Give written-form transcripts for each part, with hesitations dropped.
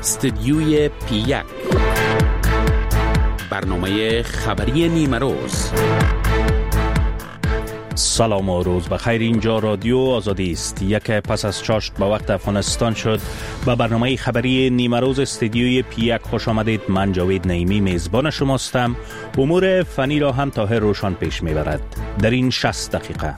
استدیوی پی1 برنامه خبری نیمروز. سلام و روز بخیر. اینجا رادیو آزادی است. یک پس از چاشت به وقت افغانستان شد. به برنامه خبری نیمروز استدیوی پی1 خوش آمدید. من جاوید نعیمی میزبان شماستم. امور فنی را هم طاهر روشان پیش میبرد در این 60 دقیقه.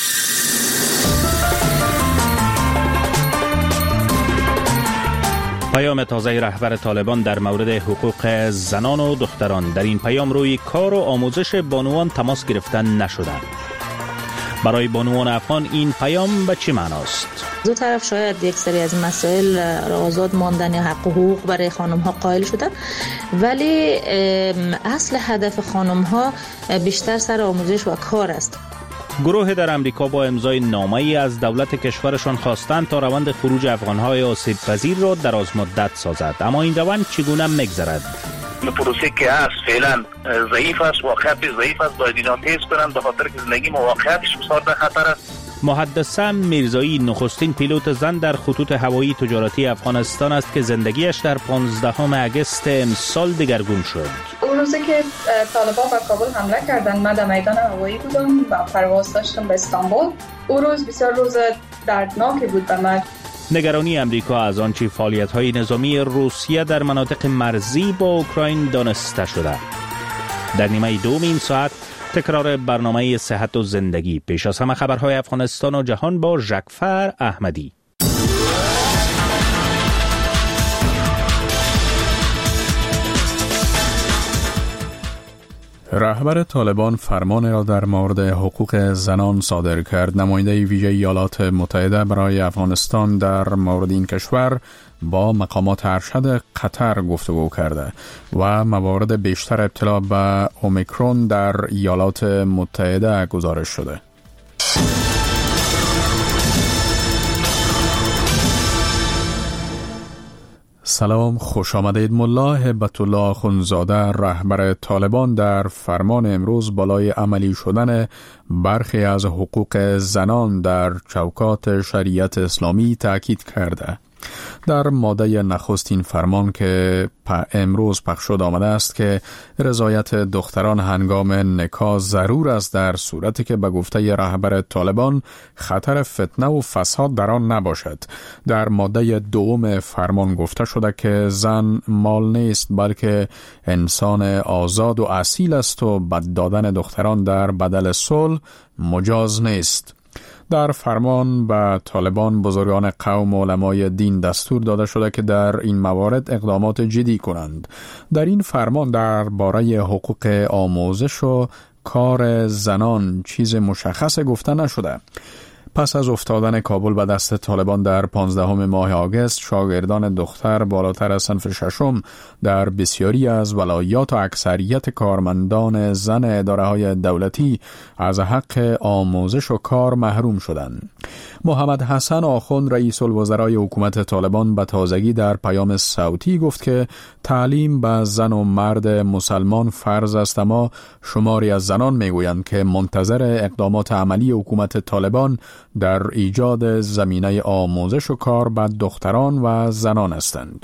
پیام تازه رهبر طالبان در مورد حقوق زنان و دختران. در این پیام روی کار و آموزش بانوان تماس گرفتن نشده. برای بانوان افغان این پیام به چه معناست؟ دو طرف شاید یک سری از مسائل آزاد ماندن یا حق و حقوق برای خانم ها قائل شدن، ولی اصل هدف خانم ها بیشتر سر آموزش و کار است. گروه در امریکا با امضای نامه‌ای از دولت کشورشان خواستند تا روند خروج افغان‌های آسیب پذیر را درازمدت سازد. اما این روند چگونه می‌گذرد؟ پروسه که هست فعلا ضعیف است، واقعیت ضعیف است، باید اینا تیز کنند به خاطر که زندگی واقعیتش بسیار در خطر است. محدثه میرزایی نخستین پیلوت زن در خطوط هوایی تجارتی افغانستان است که زندگیش در 15 اگست امسال دگرگون شد. اون روزی که طالبان به کابل حمله کردند، من در میدان هوایی بودم و پرواز داشتم به استانبول. اون روز بسیار روز دردناکی بود به من. نگرانی امریکا از آنچه فعالیت‌های نظامی روسیه در مناطق مرزی با اوکراین دانسته شده. در نیمه دوم این ساعت تکرار برنامه صحت و زندگی. پیش از همه خبرهای افغانستان و جهان با ژکفر احمدی. رهبر طالبان فرمان را در مورد حقوق زنان صادر کرد. نماینده ویژه ایالات متحده برای افغانستان در مورد این کشور با مقامات ارشد قطر گفتگو کرده و موارد بیشتر ابتلا به اومیکرون در ایالات متحده گزارش شده. سلام، خوش آمدید. ملا هبت الله اخندزاده رهبر طالبان در فرمان امروز بالای عملی شدن برخی از حقوق زنان در چوکات شریعت اسلامی تاکید کرده. در ماده نخستین فرمان که امروز پخش شد آمده است که رضایت دختران هنگام نکاح ضرور است در صورتی که به گفته رهبر طالبان خطر فتنه و فساد در آن نباشد. در ماده دوم فرمان گفته شده که زن مال نیست بلکه انسان آزاد و اصیل است و بد دادن دختران در بدل صلح مجاز نیست. در فرمان به طالبان بزرگان قوم و علمای دین دستور داده شده که در این موارد اقدامات جدی کنند. در این فرمان درباره حقوق آموزش و کار زنان چیز مشخص گفته نشده. پس از افتادن کابل به دست طالبان در 15 ماه آگوست، شاگردان دختر بالاتر از صنف ششم در بسیاری از ولایات و اکثریت کارمندان زن اداره‌های دولتی از حق آموزش و کار محروم شدند. محمد حسن آخوند رئیس الوزرای حکومت طالبان به تازگی در پیام صوتی گفت که تعلیم به زن و مرد مسلمان فرض است، اما شماری از زنان میگویند که منتظر اقدامات عملی حکومت طالبان در ایجاد زمینه آموزش و کار به دختران و زنان هستند.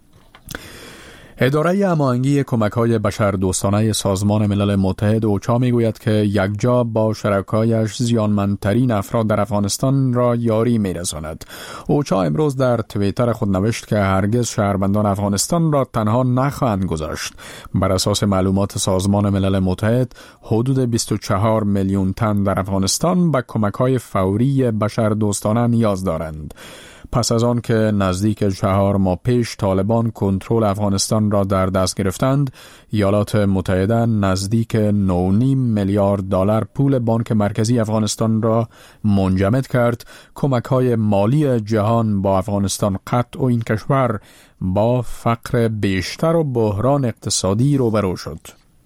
اداره هماهنگی کمک‌های بشردوستانه سازمان ملل متحد اوچا میگوید که یکجا با شرکایش زیانمندترین افراد در افغانستان را یاری میرساند. اوچا امروز در توییتر خود نوشت که هرگز شهروندان افغانستان را تنها نخواهند گذاشت. بر اساس معلومات سازمان ملل متحد حدود 24 میلیون تن در افغانستان به کمک‌های فوری بشردوستانه نیاز دارند. پس از آن که نزدیک 4 ماه پیش طالبان کنترل افغانستان را در دست گرفتند، ایالات متحده نزدیک 9.5 میلیارد دلار پول بانک مرکزی افغانستان را منجمد کرد. کمک‌های مالی جهان با افغانستان قطع و این کشور با فقر بیشتر و بحران اقتصادی روبرو شد.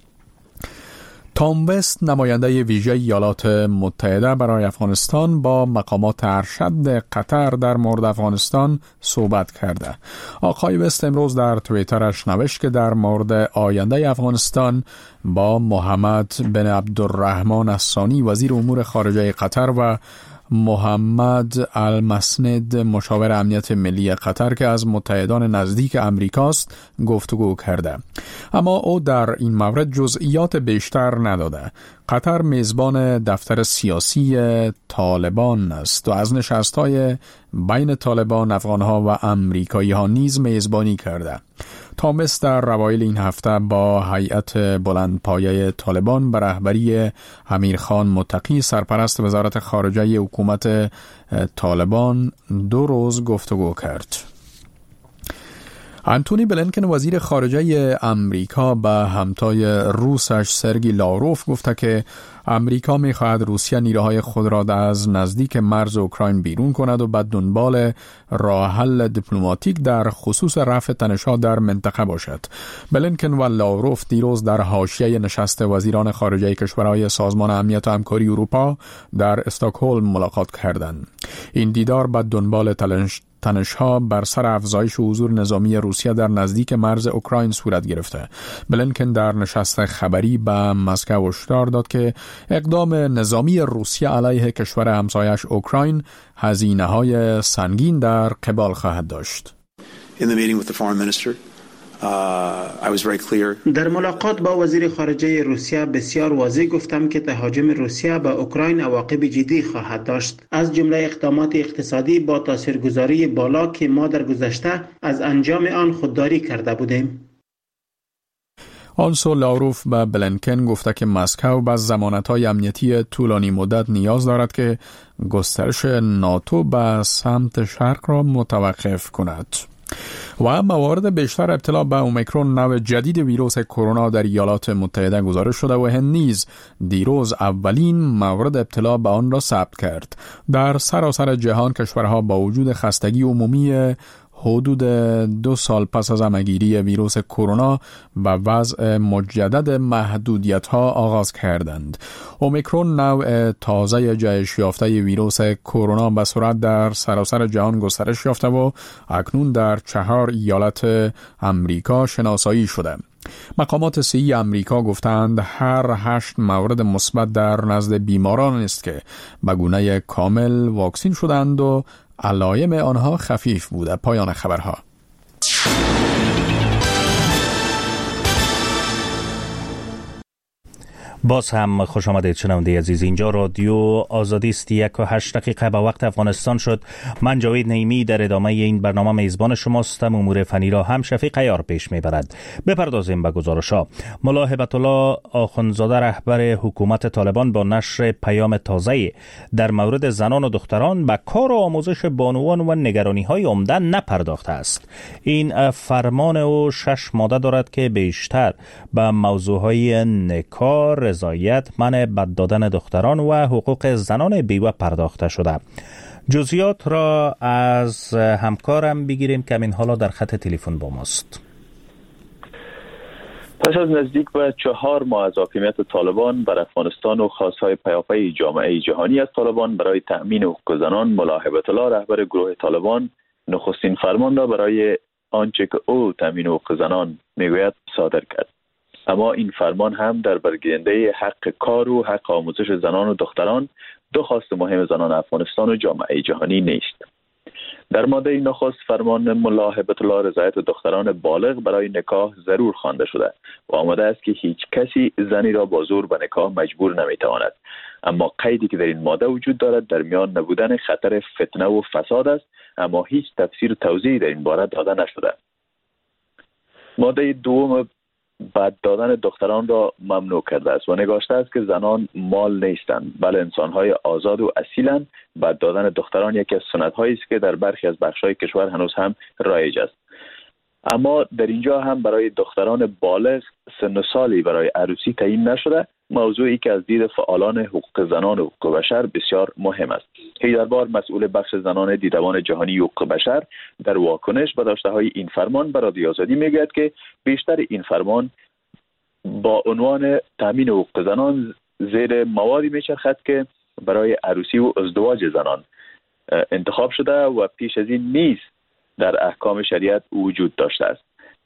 تام وست نماینده ویژه ایالات متحده برای افغانستان با مقامات ارشد قطر در مورد افغانستان صحبت کرده. آقای وست امروز در توییترش نوشت که در مورد آینده افغانستان با محمد بن عبدالرحمن الثانی وزیر امور خارجه قطر و محمد المسند، مشاور امنیت ملی قطر که از متحدان نزدیک امریکاست گفتگو کرده، اما او در این مورد جزئیات بیشتر نداده. قطر میزبان دفتر سیاسی طالبان است و از نشست‌های بین طالبان، افغان‌ها و امریکایی‌ها نیز میزبانی کرده. تامس در اوایل این هفته با هیئت بلندپایه طالبان به رهبری امیرخان متقی، سرپرست وزارت خارجه حکومت طالبان، 2 روز گفتگو کرد. آنتونی بلینکن، وزیر خارجه امریکا، به همتای روسش سرگی لاوروف گفته که امریکا می‌خواهد روسیه نیروهای خود را از نزدیک مرز اوکراین بیرون کند و به دنبال راه حل دیپلماتیک در خصوص رفع تنش‌ها در منطقه باشد. بلینکن و لاوروف دیروز در حاشیه نشست وزیران خارجه کشورهای سازمان امنیت و همکاری اروپا در استکهلم ملاقات کردند. این دیدار به دنبال تنش‌ها بر سر افزایش حضور نظامی روسیه در نزدیک مرز اوکراین صورت گرفته. بلینکن در نشست خبری به مسکو هشدار داد که اقدام نظامی روسیه علیه کشور همسایش اوکراین هزینه‌های سنگین در قبال خواهد داشت. در ملاقات با وزیر خارجه روسیه بسیار واضح گفتم که تهاجم روسیه به اوکراین عواقب جدی خواهد داشت، از جمله اقدامات اقتصادی با تاثیرگذاری بالا که ما در گذشته از انجام آن خودداری کرده بودیم. آنسو لاوروف به بلینکن گفته که مسکو به ضمانت‌های امنیتی طولانی مدت نیاز دارد که گسترش ناتو به سمت شرق را متوقف کند. و موارد بیشتر ابتلا به اومیکرون، نوع جدید ویروس کرونا، در ایالات متحده گزارش شده و هند نیز دیروز اولین مورد ابتلا به آن را ثبت کرد. در سراسر جهان کشورها با وجود خستگی عمومی حدود 2 سال پس از همه‌گیری ویروس کرونا و وضع مجدد محدودیت‌ها آغاز کردند. اومیکرون، نوع تازه جهش یافته ویروس کرونا، به سرعت در سراسر جهان گسترش یافته و اکنون در 4 ایالت امریکا شناسایی شده. مقامات صحی امریکا گفتند هر 8 مورد مثبت در نزد بیماران است که به گونه کامل واکسین شدند و علائم آنها خفیف بوده. پایان خبرها. باز هم خوش آمدید شنونده عزیز. اینجا رادیو آزادی است. 1:08 به وقت افغانستان شد. من جاوید نعیمی در ادامه این برنامه میزبان شماستم. امور فنی را هم شفیق عیار پیش میبرد. بپردازیم به گزارش‌ها. ملا هبت الله آخوندزاده، رهبر حکومت طالبان، با نشر پیام تازه در مورد زنان و دختران به کار و آموزش بانوان و نگرانی‌های عمده نپرداخته است. این فرمان او 6 ماده دارد که بیشتر به موضوعهای نکاح، رضایت، منع بد دادن دختران و حقوق زنان بیوه پرداخته شده. جزئیات را از همکارم بگیریم که این حالا در خط تلفن با ماست. پس از نزدیک به 4 ماه از حاکمیت طالبان بر افغانستان و خواستهای پیاپی جامعه جهانی از طالبان برای تأمین حقوق زنان، ملا هبت الله، رهبر گروه طالبان، نخستین فرمان را برای آنچه که او تأمین حقوق زنان میگوید صادر کرد. اما این فرمان هم در برگیرنده حق کار و حق آموزش زنان و دختران، 2 خواست مهم زنان افغانستان و جامعه جهانی نیست. در ماده نخست فرمان ملا هبت الله رضایت دختران بالغ برای نکاح ضرور خوانده شده و آمده است که هیچ کسی زنی را با زور به نکاح مجبور نمیتواند. اما قیدی که در این ماده وجود دارد در میان نبودن خطر فتنه و فساد است، اما هیچ تفسیر توضیحی در این باره داده نشده. ماده دوم بد دادن دختران را ممنوع کرده است و نگاشته است که زنان مال نیستند، بلکه انسان‌های آزاد و اصیلند. بد دادن دختران یکی از سنت‌هایی است که در برخی از بخش‌های کشور هنوز هم رایج است. اما در اینجا هم برای دختران بالغ سن و سالی برای عروسی تعیین نشده، موضوعی که از دید فعالان حقوق زنان و حقوق بشر بسیار مهم است. حیدربار، مسئول بخش زنان دیدبان جهانی حقوق بشر، در واکنش به داشته‌های این فرمان به رادیو آزادی میگوید که بیشتر این فرمان با عنوان تامین حقوق زنان زیر موادی میچرخد که برای عروسی و ازدواج زنان انتخاب شده و پیش از این نیز در احکام شریعت وجود داشته است.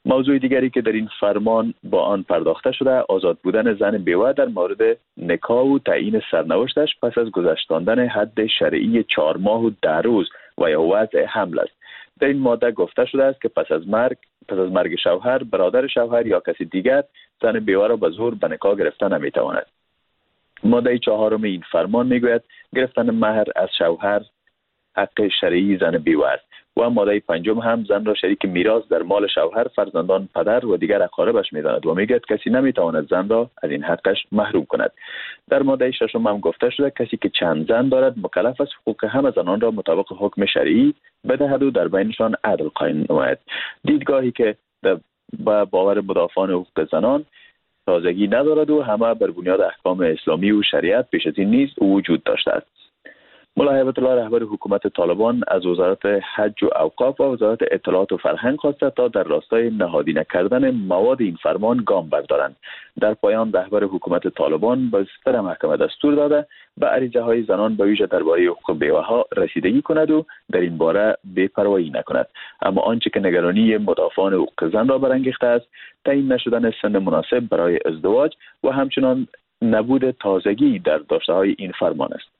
موضوع دیگری که در این فرمان با آن پرداخته شده آزاد بودن زن بیوه در مورد نکاح و تعیین سرنوشتش پس از گذشتاندن حد شرعی 4 ماه و 10 روز و یا وضع حمل است. در این ماده گفته شده است که پس از مرگ شوهر، برادر شوهر یا کسی دیگر زن بیوه را به زور به نکاح گرفتن نمیتواند. ماده 4 این فرمان میگوید گرفتن مهر از شوهر حق شرعی زن بیوه است و ماده 5 هم زن را شریک میراث در مال شوهر، فرزندان، پدر و دیگر اقاربش می‌داند و میگوید کسی نمیتواند زن را از این حقش محروم کند. در ماده 6 هم گفته شده کسی که چند زن دارد مکلف است حقوق همه زنان را مطابق حکم شرعی بدهد و در بینشان عدل قائم نماید. دیدگاهی که با باور مدافعان حقوق زنان تازگی ندارد و همه بر بنیاد احکام اسلامی و شریعت پیش از این نیز وجود داشته است. ملا هیبت الله رهبر حکومت طالبان از وزارت حج و اوقاف و وزارت اطلاعات و فرهنگ خواسته تا در راستای نهادینه کردن مواد این فرمان گام بردارند. در پایان رهبر حکومت طالبان به ستر محکمه دستور داده به عریضه های زنان به ویژه درباره حقوق بیوه‌ها رسیدگی کند و در این باره بی‌پروایی نکند. اما آنچه که نگرانی مدافعان حقوق زن را برانگیخته است تعیین نشدن سن مناسب برای ازدواج و همچنان نبود تازگی در داشته‌های این فرمان است.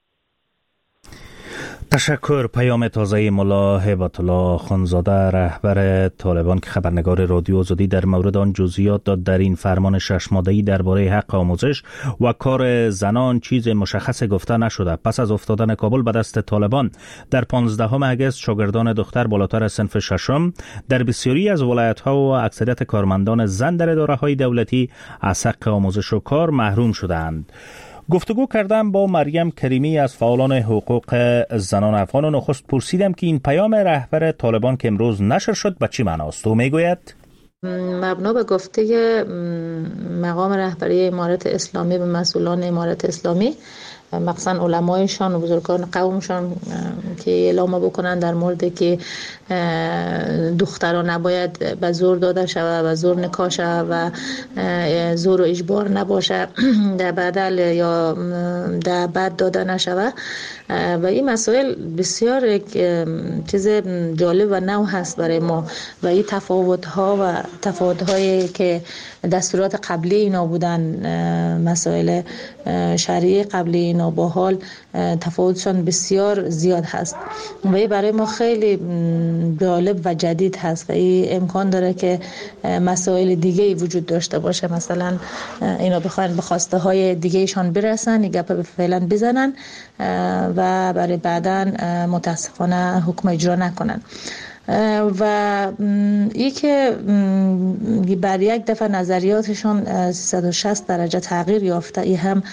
تشکر. پیام تازه ملا هیبت الله خانزاده رهبر طالبان که خبرنگار رادیو آزادی در مورد آن جزئیات داد. در این فرمان 6 ماده‌ای درباره حق آموزش و کار زنان چیز مشخص گفته نشده. پس از افتادن کابل به دست طالبان در 15 اگست شاگردان دختر بالاتر از صنف 6 در بسیاری از ولایت‌ها و اکثریت کارمندان زن در اداره‌های دولتی از حق آموزش و کار محروم شدند. گفتگو کردم با مریم کریمی از فعالان حقوق زنان افغان و نخست پرسیدم که این پیام رهبر طالبان که امروز نشر شد به چی معناست. او میگوید مبنا به گفته مقام رهبری امارت اسلامی به مسئولان امارت اسلامی، مخصوصا علمایشان و بزرگان قومشان که اعلام بکنن در مورد که دختران نباید به زور داده شود و زور نکاح شود و زور و اجبار نباشه در بدل یا در بد داده نشود. و این مسائل بسیار یک چیز جالب و نو هست برای ما و این تفاوت‌هایی که دستورات قبلی اینا بودن، مسائل شرعی قبلی اینا با حال تفاوتشان بسیار زیاد هست و این برای ما خیلی جالب و جدید هست و این امکان داره که مسائل دیگه وجود داشته باشه. مثلا اینا بخواین به خواسته های دیگه ایشان برسن، گپ فعلا بزنن و برای بعداً متاسفانه حکم اجرا نکنن. و ای که بر یک دفعه نظریاتشون 360 درجه تغییر یافته، ای هم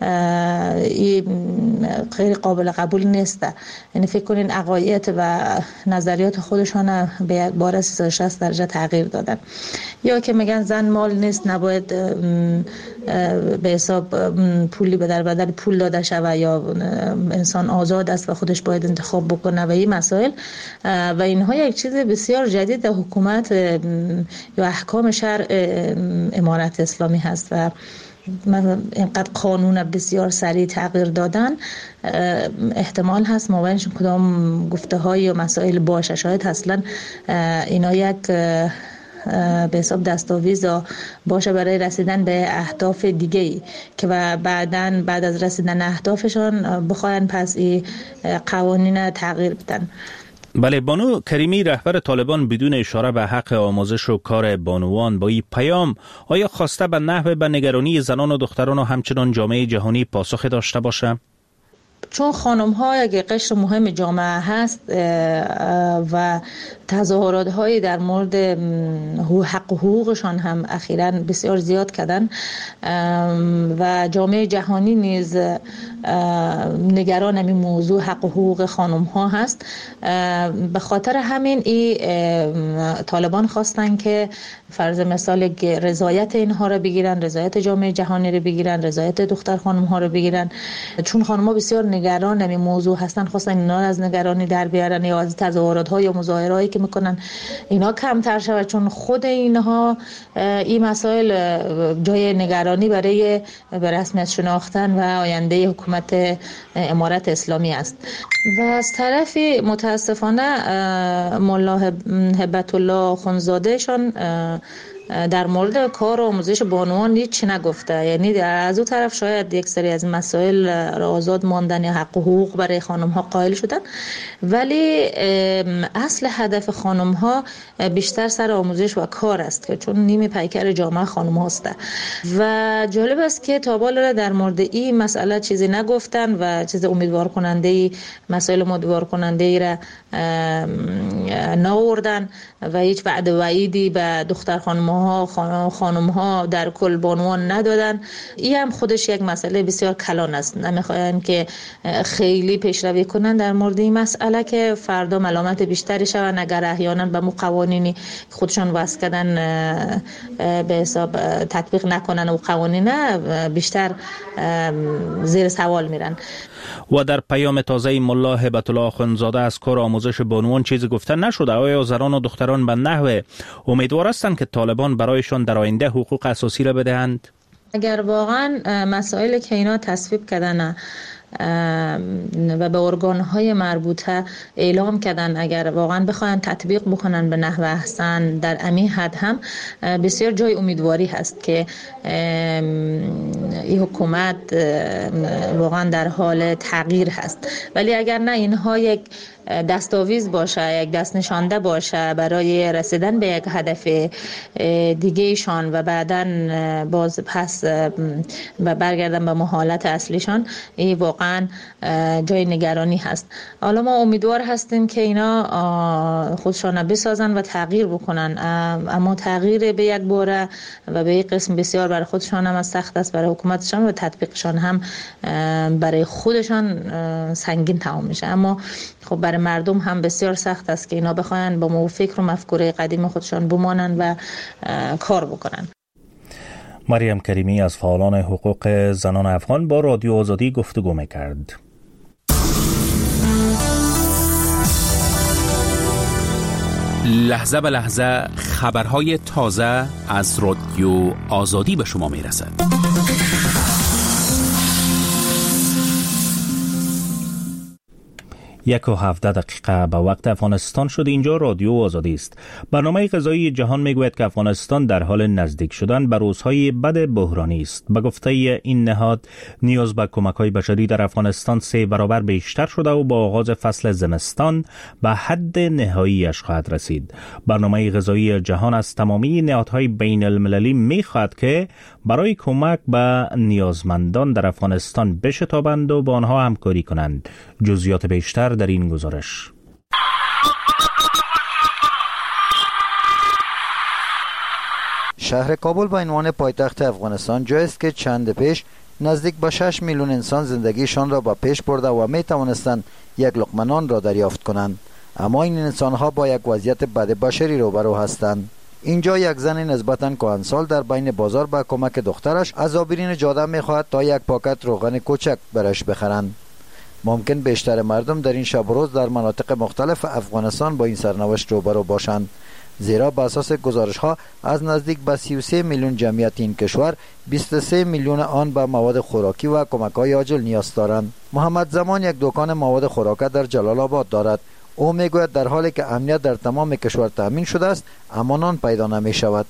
غیر قابل قبول نیست. یعنی فکر کنین عقاید و نظریات خودشون به یک بار 360 درجه تغییر دادن. یا که میگن زن مال نیست، نباید به حساب پولی به در بدل پول داده شود، یا انسان آزاد است و خودش باید انتخاب بکنه و این مسائل و اینها یک چیز بسیار جدید در حکومت یا احکام شرع امارت اسلامی هست و اینقدر قانون بسیار سریع تغییر دادن احتمال هست مابینشون کدام گفته های یا مسائل باشه. شاید اصلا اینا یک به حساب دستاویز باشه برای رسیدن به اهداف دیگه‌ای که بعد از رسیدن اهدافشان بخواین پس این قوانین تغییر بدن. بله، بانو کریمی رهبر طالبان بدون اشاره به حق آموزش و کار بانوان با این پیام آیا خواسته به نحو به نگرانی زنان و دختران و همچنان جامعه جهانی پاسخ داشته باشه؟ چون خانم ها یک قشر مهم جامعه هست و تظاهرات های در مورد حق و حقوقشان هم اخیراً بسیار زیاد کردن و جامعه جهانی نیز نگران این موضوع حق و حقوق خانم ها هست. به خاطر همین طالبان خواستن که فرض مثال رضایت اینها رو بگیرن، رضایت جامعه جهانی رو بگیرن، رضایت دختر خانم ها رو بگیرن، چون خانم ها بسیار نگران همین موضوع هستن خواستن اینا از نگرانی در بیارن یا از تظاهرات‌ها یا مظاهرهایی که میکنن اینا کمتر شود، چون خود اینها این مسائل جای نگرانی برای به رسمیت شناختن و آینده حکومت امارت اسلامی است. و از طرفی متاسفانه ملا هبت الله خونزاده شان در مورد کار و آموزش بانوان هیچ نگفته. یعنی از اون طرف شاید یک سری از مسائل را آزاد ماندن یا حق و حقوق برای خانم ها قائل شدن، ولی اصل هدف خانم ها بیشتر سر آموزش و کار است که چون نیمه پیکر جامعه خانم هاست. و جالب است که تا بالا در مورد این مسئله چیزی نگفتن و چیز امیدوار کننده ای، مسائل امیدوار کننده ای را ناوردن و هیچ وعده وعیدی به دختر خانم ها در کل بانوان ندادن. این هم خودش یک مسئله بسیار کلان است. نمیخواین که خیلی پیشروی کنن در مورد این مسئله که فردا ملامت بیشتری شون اگر احیانا به قوانینی خودشان وضع کردن به حساب تطبیق نکنن و قوانین بیشتر زیر سوال میرن. و در پیام تازه ملا هبت الله خونزاده از کار آموزش بانوان چیزی گفته نشده. آیا زنان و دختران به نحو امیدوار هستند که طالبان برایشان در آینده حقوق اساسی را بدهند؟ اگر واقعا مسائلی که اینا تصویب کردن و به ارگان‌های مربوطه اعلام کردن اگر واقعا بخواین تطبیق بکنن به نحو احسن در امی حد هم بسیار جای امیدواری هست که این حکومت واقعا در حال تغییر هست. ولی اگر نه اینها یک دستاویز باشه، یک دست نشانده باشه برای رسیدن به یک هدف دیگه شان و بعداً باز پس و برگردن به حالت اصلیشان، این واقعا جای نگرانی هست. حالا ما امیدوار هستیم که اینا خودشان بسازن و تغییر بکنن، اما تغییر به یک باره و به یک قسم بسیار برای خودشان هم سخت است، برای حکومتشان و تطبیقشان هم برای خودشان سنگین تمام میشه. اما خب برای مردم هم بسیار سخت است که اینا بخواین با فکر و مفکوره قدیم خودشان بمانن و کار بکنن. مریم کریمی از فعالان حقوق زنان افغان با رادیو آزادی گفتگو می‌کرد. لحظه به لحظه خبرهای تازه از رادیو آزادی به شما میرسد. 1:17 به وقت افغانستان شد. اینجا رادیو آزادی است. برنامه غذایی جهان میگوید که افغانستان در حال نزدیک شدن به روزهای بد بحرانی است. به گفته این نهاد نیاز به کمک‌های بشری در افغانستان 3 برابر بیشتر شده و با آغاز فصل زمستان به حد نهاییش خواهد رسید. برنامه غذایی جهان از تمامی نهادهای بین المللی میخواهد که برای کمک به نیازمندان در افغانستان بشتابند و با آنها همکاری کنند. جزئیات بیشتر در این گزارش. شهر کابل به عنوان پایتخت افغانستان جایی است که چند پیش نزدیک به 6 میلیون انسان زندگیشان را به پیش برده و می توانستند یک لقمه نان را دریافت کنند، اما این انسان‌ها با یک وضعیت بد بشری روبرو هستند. اینجا یک زن نسبتاً کهنسال در بین بازار با کمک دخترش از آبرین جاده می‌خواهد تا یک پاکت روغن کوچک برش بخرند. ممکن بیشتر مردم در این شب و روز در مناطق مختلف افغانستان با این سرنوشت روبرو باشند، زیرا به اساس گزارش‌ها از نزدیک به 33 میلیون جمعیت این کشور 23 میلیون آن به مواد خوراکی و کمک‌های عاجل نیاز دارند. محمد زمان یک دکان مواد خوراکی در جلال آباد دارد. او میگوید در حالی که امنیت در تمام کشور تامین شده است، اما نان پیدا نمی‌شود.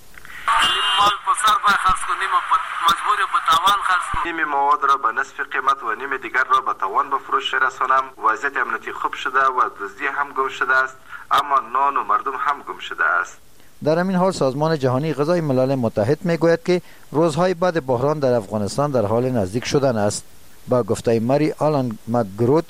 نیم مواد را به نصف قیمت و نیم دیگر را به توان به فروش رسانم. وضعیت امنیتی خوب شده و دزدی هم گم شده است، اما نان و مردم هم گم شده است. در همین حال سازمان جهانی غذای ملل متحد میگوید که روزهای بعد بحران در افغانستان در حال نزدیک شدن است. با گفته مری آلان مکگروتی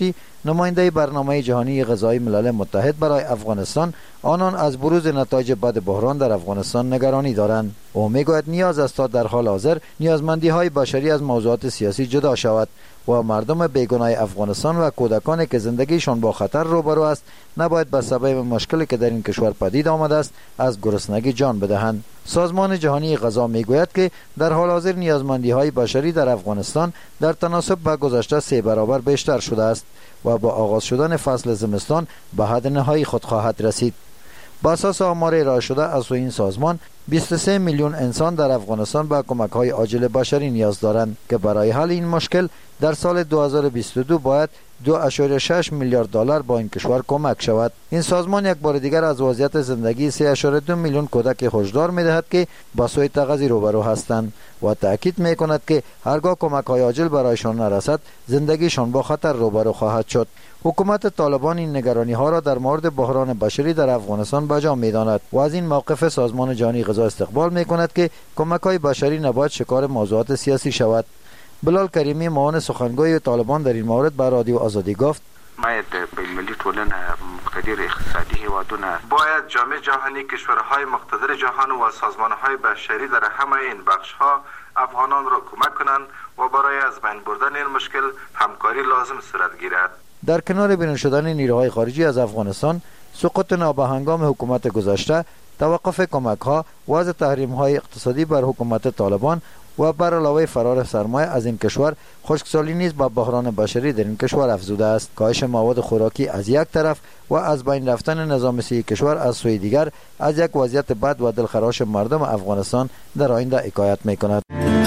نماینده برنامه جهانی غذایی ملل متحد برای افغانستان، آنان از بروز نتایج بد بحران در افغانستان نگرانی دارند. او میگوید نیاز است تا در حال حاضر نیازمندی‌های بشری از موضوعات سیاسی جدا شود و مردم بیگناه افغانستان و کودکانی که زندگیشان با خطر روبرو است نباید به سبب مشکلی که در این کشور پدید آمده است از گرسنگی جان بدهند. سازمان جهانی غذا میگوید که در حال حاضر نیازمندی‌های بشری در افغانستان در تناسب با گذشته 3 برابر بیشتر شده است و با آغاز شدن فصل زمستان به حد نهایی خود خواهد رسید. با اساس آمار ارائه شده از این سازمان 23 میلیون انسان در افغانستان به کمک‌های عاجل بشری نیاز دارند که برای حل این مشکل در سال 2022 باید 2.6 میلیارد دلار با این کشور کمک شود. این سازمان یک بار دیگر از وضعیت زندگی 3.2 میلیون کودک هشدار می‌دهد که با سوء تغذیه روبرو هستند و تأکید می‌کند که هرگاه کمک‌های عاجل برایشان نرسد زندگیشان با خطر روبرو خواهد شد. حکومت طالبان این نگرانی‌ها را در مورد بحران بشری در افغانستان بجا می‌داند و از این موقف سازمان جهانی غذا استقبال می‌کند که کمک‌های بشری نباید شکار موضوعات سیاسی شود. بلال کریمی معاون سخنگوی طالبان در این مورد به رادیو آزادی گفت: باید بین‌المللی ټولنه مقتدر اقتصادی هیوادونه باید جامعه جهانی کشورهای مقتدر جهان و سازمانهای بشری در همه این بخش‌ها افغانان را کمک کنند و برای از بین بردن این مشکل همکاری لازم صورت گیرد. در کنار بیرون شدن نیروهای خارجی از افغانستان، سقوط نابهنگام حکومت گذشته، توقف کمک‌ها، وضع تحریم‌های اقتصادی بر حکومت طالبان و بر علاوه فرار سرمایه از این کشور، خشکسالی نیز با بحران بشری در این کشور افزوده است. کاهش مواد خوراکی از یک طرف و از بین رفتن نظام سیاسی کشور از سوی دیگر از یک وضعیت بد و دلخراش مردم افغانستان در آینده حکایت می‌کند.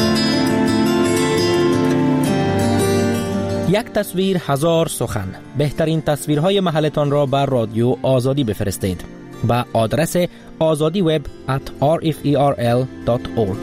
یک تصویر هزار سخن. بهترین تصویرهای محلتان را بر رادیو آزادی بفرستید با آدرس azadiweb@rferl.org.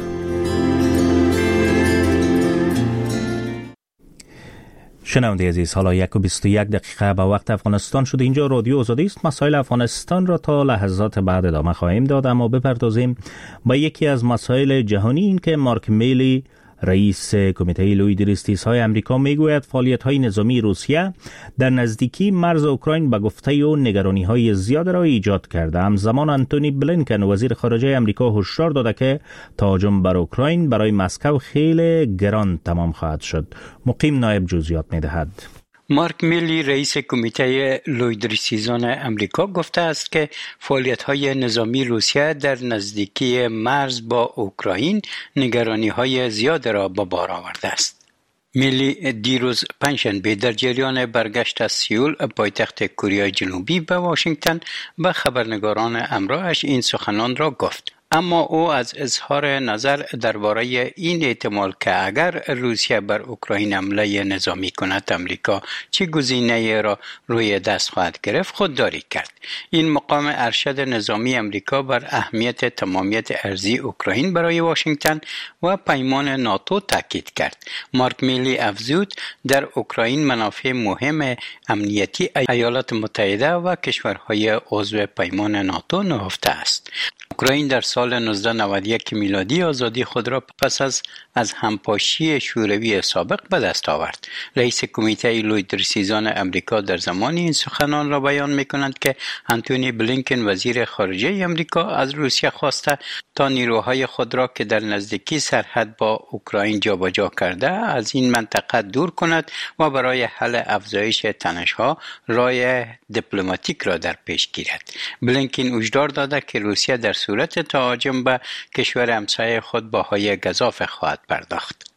شنونده عزیز، حالا 1:21 دقیقه به وقت افغانستان شده. اینجا رادیو آزادی است. مسائل افغانستان را تا لحظات بعد ادامه خواهیم داد، اما بپردازیم با یکی از مسائل جهانی. این که مارک میلی، رئیس کمیته لویدریستیس‌های امریکا، میگوید فعالیت‌های نظامی روسیه در نزدیکی مرز اوکراین به گفته او نگرانی‌های زیاد را ایجاد کرده. همزمان آنتونی بلینکن، وزیر خارجه امریکا، هشدار داده که تهاجم بر اوکراین برای مسکو خیلی گران تمام خواهد شد. مقیم نایب جزئیات می‌دهد. مارک میلی، رئیس کمیته لویدریستیسان امریکا، گفته است که فعالیت‌های نظامی روسیه در نزدیکی مرز با اوکراین نگرانی‌های زیاد را به بار آورده است. میلی دیروز پنجشنبه در جریان برگشت از سئول، پایتخت کره جنوبی، به واشنگتن به خبرنگاران همراهش این سخنان را گفت. اما او از اظهار نظر درباره این احتمال که اگر روسیه بر اوکراین حمله نظامی کند امریکا چه گزینه‌ای را روی دست خواهد گرفت خودداری کرد. این مقام ارشد نظامی امریکا بر اهمیت تمامیت ارضی اوکراین برای واشنگتن و پیمان ناتو تاکید کرد. مارک میلی افزود در اوکراین منافع مهم امنیتی ایالات متحده و کشورهای عضو پیمان ناتو نهفته است. اوکراین در سال 1991 میلادی آزادی خود را پس از همپاشی شوروی سابق به دست آورد. رئیس کمیته لویدریستیسان امریکا در زمان این سخنان را بیان می‌کند که آنتونی بلینکن، وزیر خارجه امریکا، از روسیه خواسته تا نیروهای خود را که در نزدیکی سرحد با اوکراین جابجا کرده از این منطقه دور کند و برای حل افزایش تنش‌ها راه دیپلماتیک را در پیش گیرد. بلینکن هشدار داده که روسیه در صورت تهاجم به کشور همسایه خود بهای گزاف خواهد پرداخت.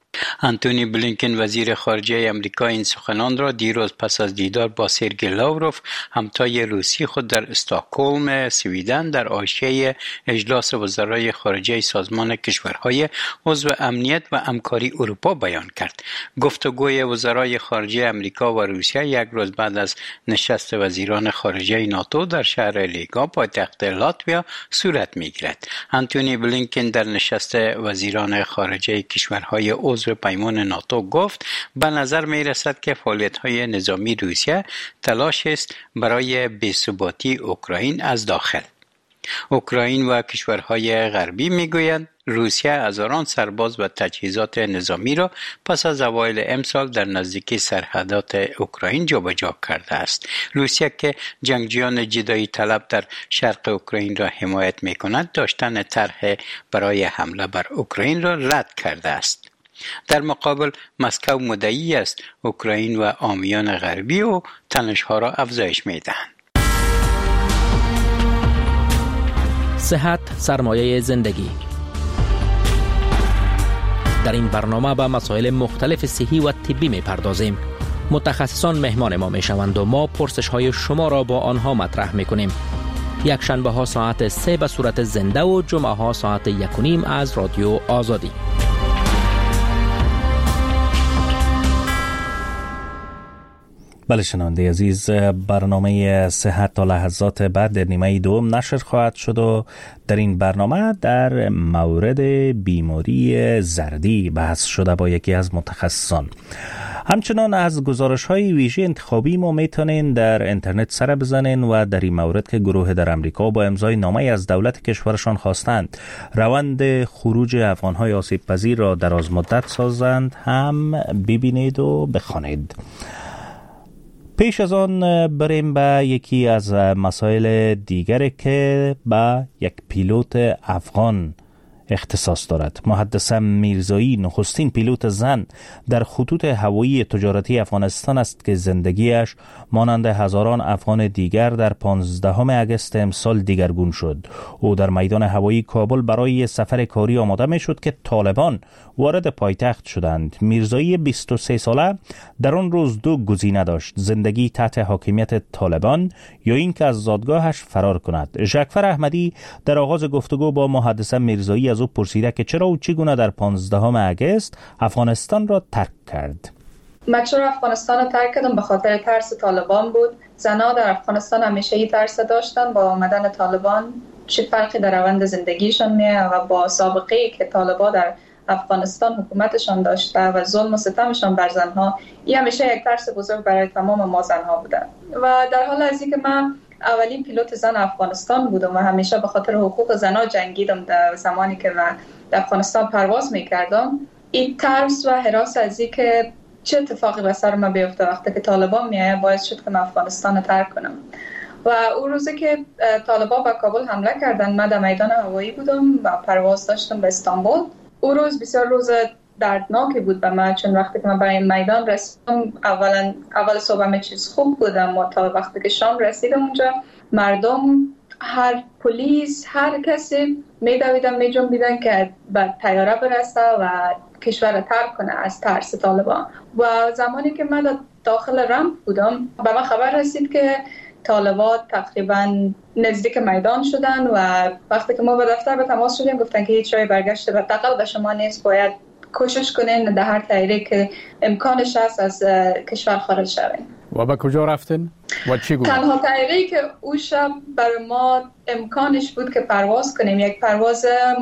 آنتونی بلینکن، وزیر خارجه امریکا، این سخنان را دیروز پس از دیدار با سرگئی لاوروف، همتای روسی خود در استکهلم، سویدن، در حاشیه اجلاس وزرای خارجه سازمان کشورهای عضو امنیت و همکاری اروپا بیان کرد. گفتگوی وزرای خارجه امریکا و روسیه یک روز بعد از نشست وزیران خارجه ناتو در شهر ریگا، پایتخت لاتویا، صورت می‌گیرد. آنتونی بلینکن در نشست وزیران خارجه کشورهای عضو پیمان ناتو گفت به نظر می رسد که فعالیت‌های نظامی روسیه تلاش است برای بی‌ثباتی اوکراین از داخل. اوکراین و کشورهای غربی میگویند روسیه هزاران سرباز و تجهیزات نظامی را پس از اوایل امسال در نزدیکی سرحدات اوکراین جابجا کرده است. روسیه که جنگجویان جدایی طلب در شرق اوکراین را حمایت می‌کند، داشتن طرح برای حمله بر اوکراین را رد کرده است. در مقابل مسکو مدعی است اوکراین و حامیان غربی و تنش‌ها را افزایش می‌دهند. صحت سرمایه زندگی. در این برنامه به مسائل مختلف صحی و طبی می‌پردازیم. متخصصان مهمان ما می‌شوند و ما پرسش‌های شما را با آنها مطرح می‌کنیم. یک شنبه ها ساعت 3 به صورت زنده و جمعه ها ساعت 1:30 از رادیو آزادی. بله شنونده عزیز، برنامه صحت تا لحظات بعد در نیمه دوم نشر خواهد شد و در این برنامه در مورد بیماری زردی بحث شده با یکی از متخصصان. همچنان از گزارش‌های ویژه انتخابی ما میتونین در اینترنت سر بزنین و در این مورد که گروه در امریکا با امضای نامه از دولت کشورشان خواستند روند خروج افغان‌های آسیب پذیر را دراز مدت سازند هم ببینید و بخوانید. پیش از آن بریم به یکی از مسائل دیگری که به یک پیلوت افغان اختصاص دارد. محدثه میرزایی نخستین پیلوت زن در خطوط هوایی تجارتی افغانستان است که زندگیش مانند هزاران افغان دیگر در 15 اگست امسال دیگرگون شد. او در میدان هوایی کابل برای سفر کاری آماده می شد که طالبان وارد پایتخت شدند. میرزایی 23 ساله در آن روز دو گزینه داشت: زندگی تحت حاکمیت طالبان یا اینکه از زادگاهش فرار کند. ژکفر احمدی در آغاز گفتگو با محدثه میرزایی از او پرسیده که چرا و چگونه در 15 اگست افغانستان را ترک کرد. من چرا افغانستان را ترک کردم؟ به خاطر ترس طالبان بود. زنها در افغانستان همیشه این ترس داشتن با آمدن طالبان چه فرقی در روند زندگیشان میه و با سابقه‌ای که طالبان در افغانستان حکومتشان داشته و ظلم و ستمشان بر زنها، این همیشه یک ترس بزرگ برای تمام ما زنها بوده. و در حال از اینکه من اولین پیلوت زن افغانستان بودم و همیشه به خاطر حقوق زنها جنگیدم در زمانی که من در افغانستان پرواز میکردم، این ترس و هراس از اینکه چه اتفاقی به سر من بیفته وقتی که طالبان میایه باعث شد که من افغانستان رو ترک کنم. و اون روزی که طالبان به کابل حمله کردن، من در میدان هوایی بودم و پرواز داشتم به استانبول. اون روز بسیار روز دردناکی بود به من، چون وقتی که من به این میدان رسیدم اول صبح همه چیز خوب بودم و تا وقتی که شام رسیدم اونجا مردم، هر پلیس، هر کسی میدویدن میجنبیدن که به طیاره برسه و کشور رو ترک کنه از ترس طالبان. و زمانی که من داخل رمپ بودم به من خبر رسید که طالبان تقریبا نزدیک میدان شدن و وقتی که ما به دفتر به تماس شدیم گفتن که هیچ جای برگشت به تقل به شما نیست، باید کوشش کنین در هر طریقی که امکانش هست از کشور خارج شوین. و به کجا رفتین و چی گفتن؟ تنها طریقی که اون شب برای ما امکانش بود که پرواز کنیم یک پرواز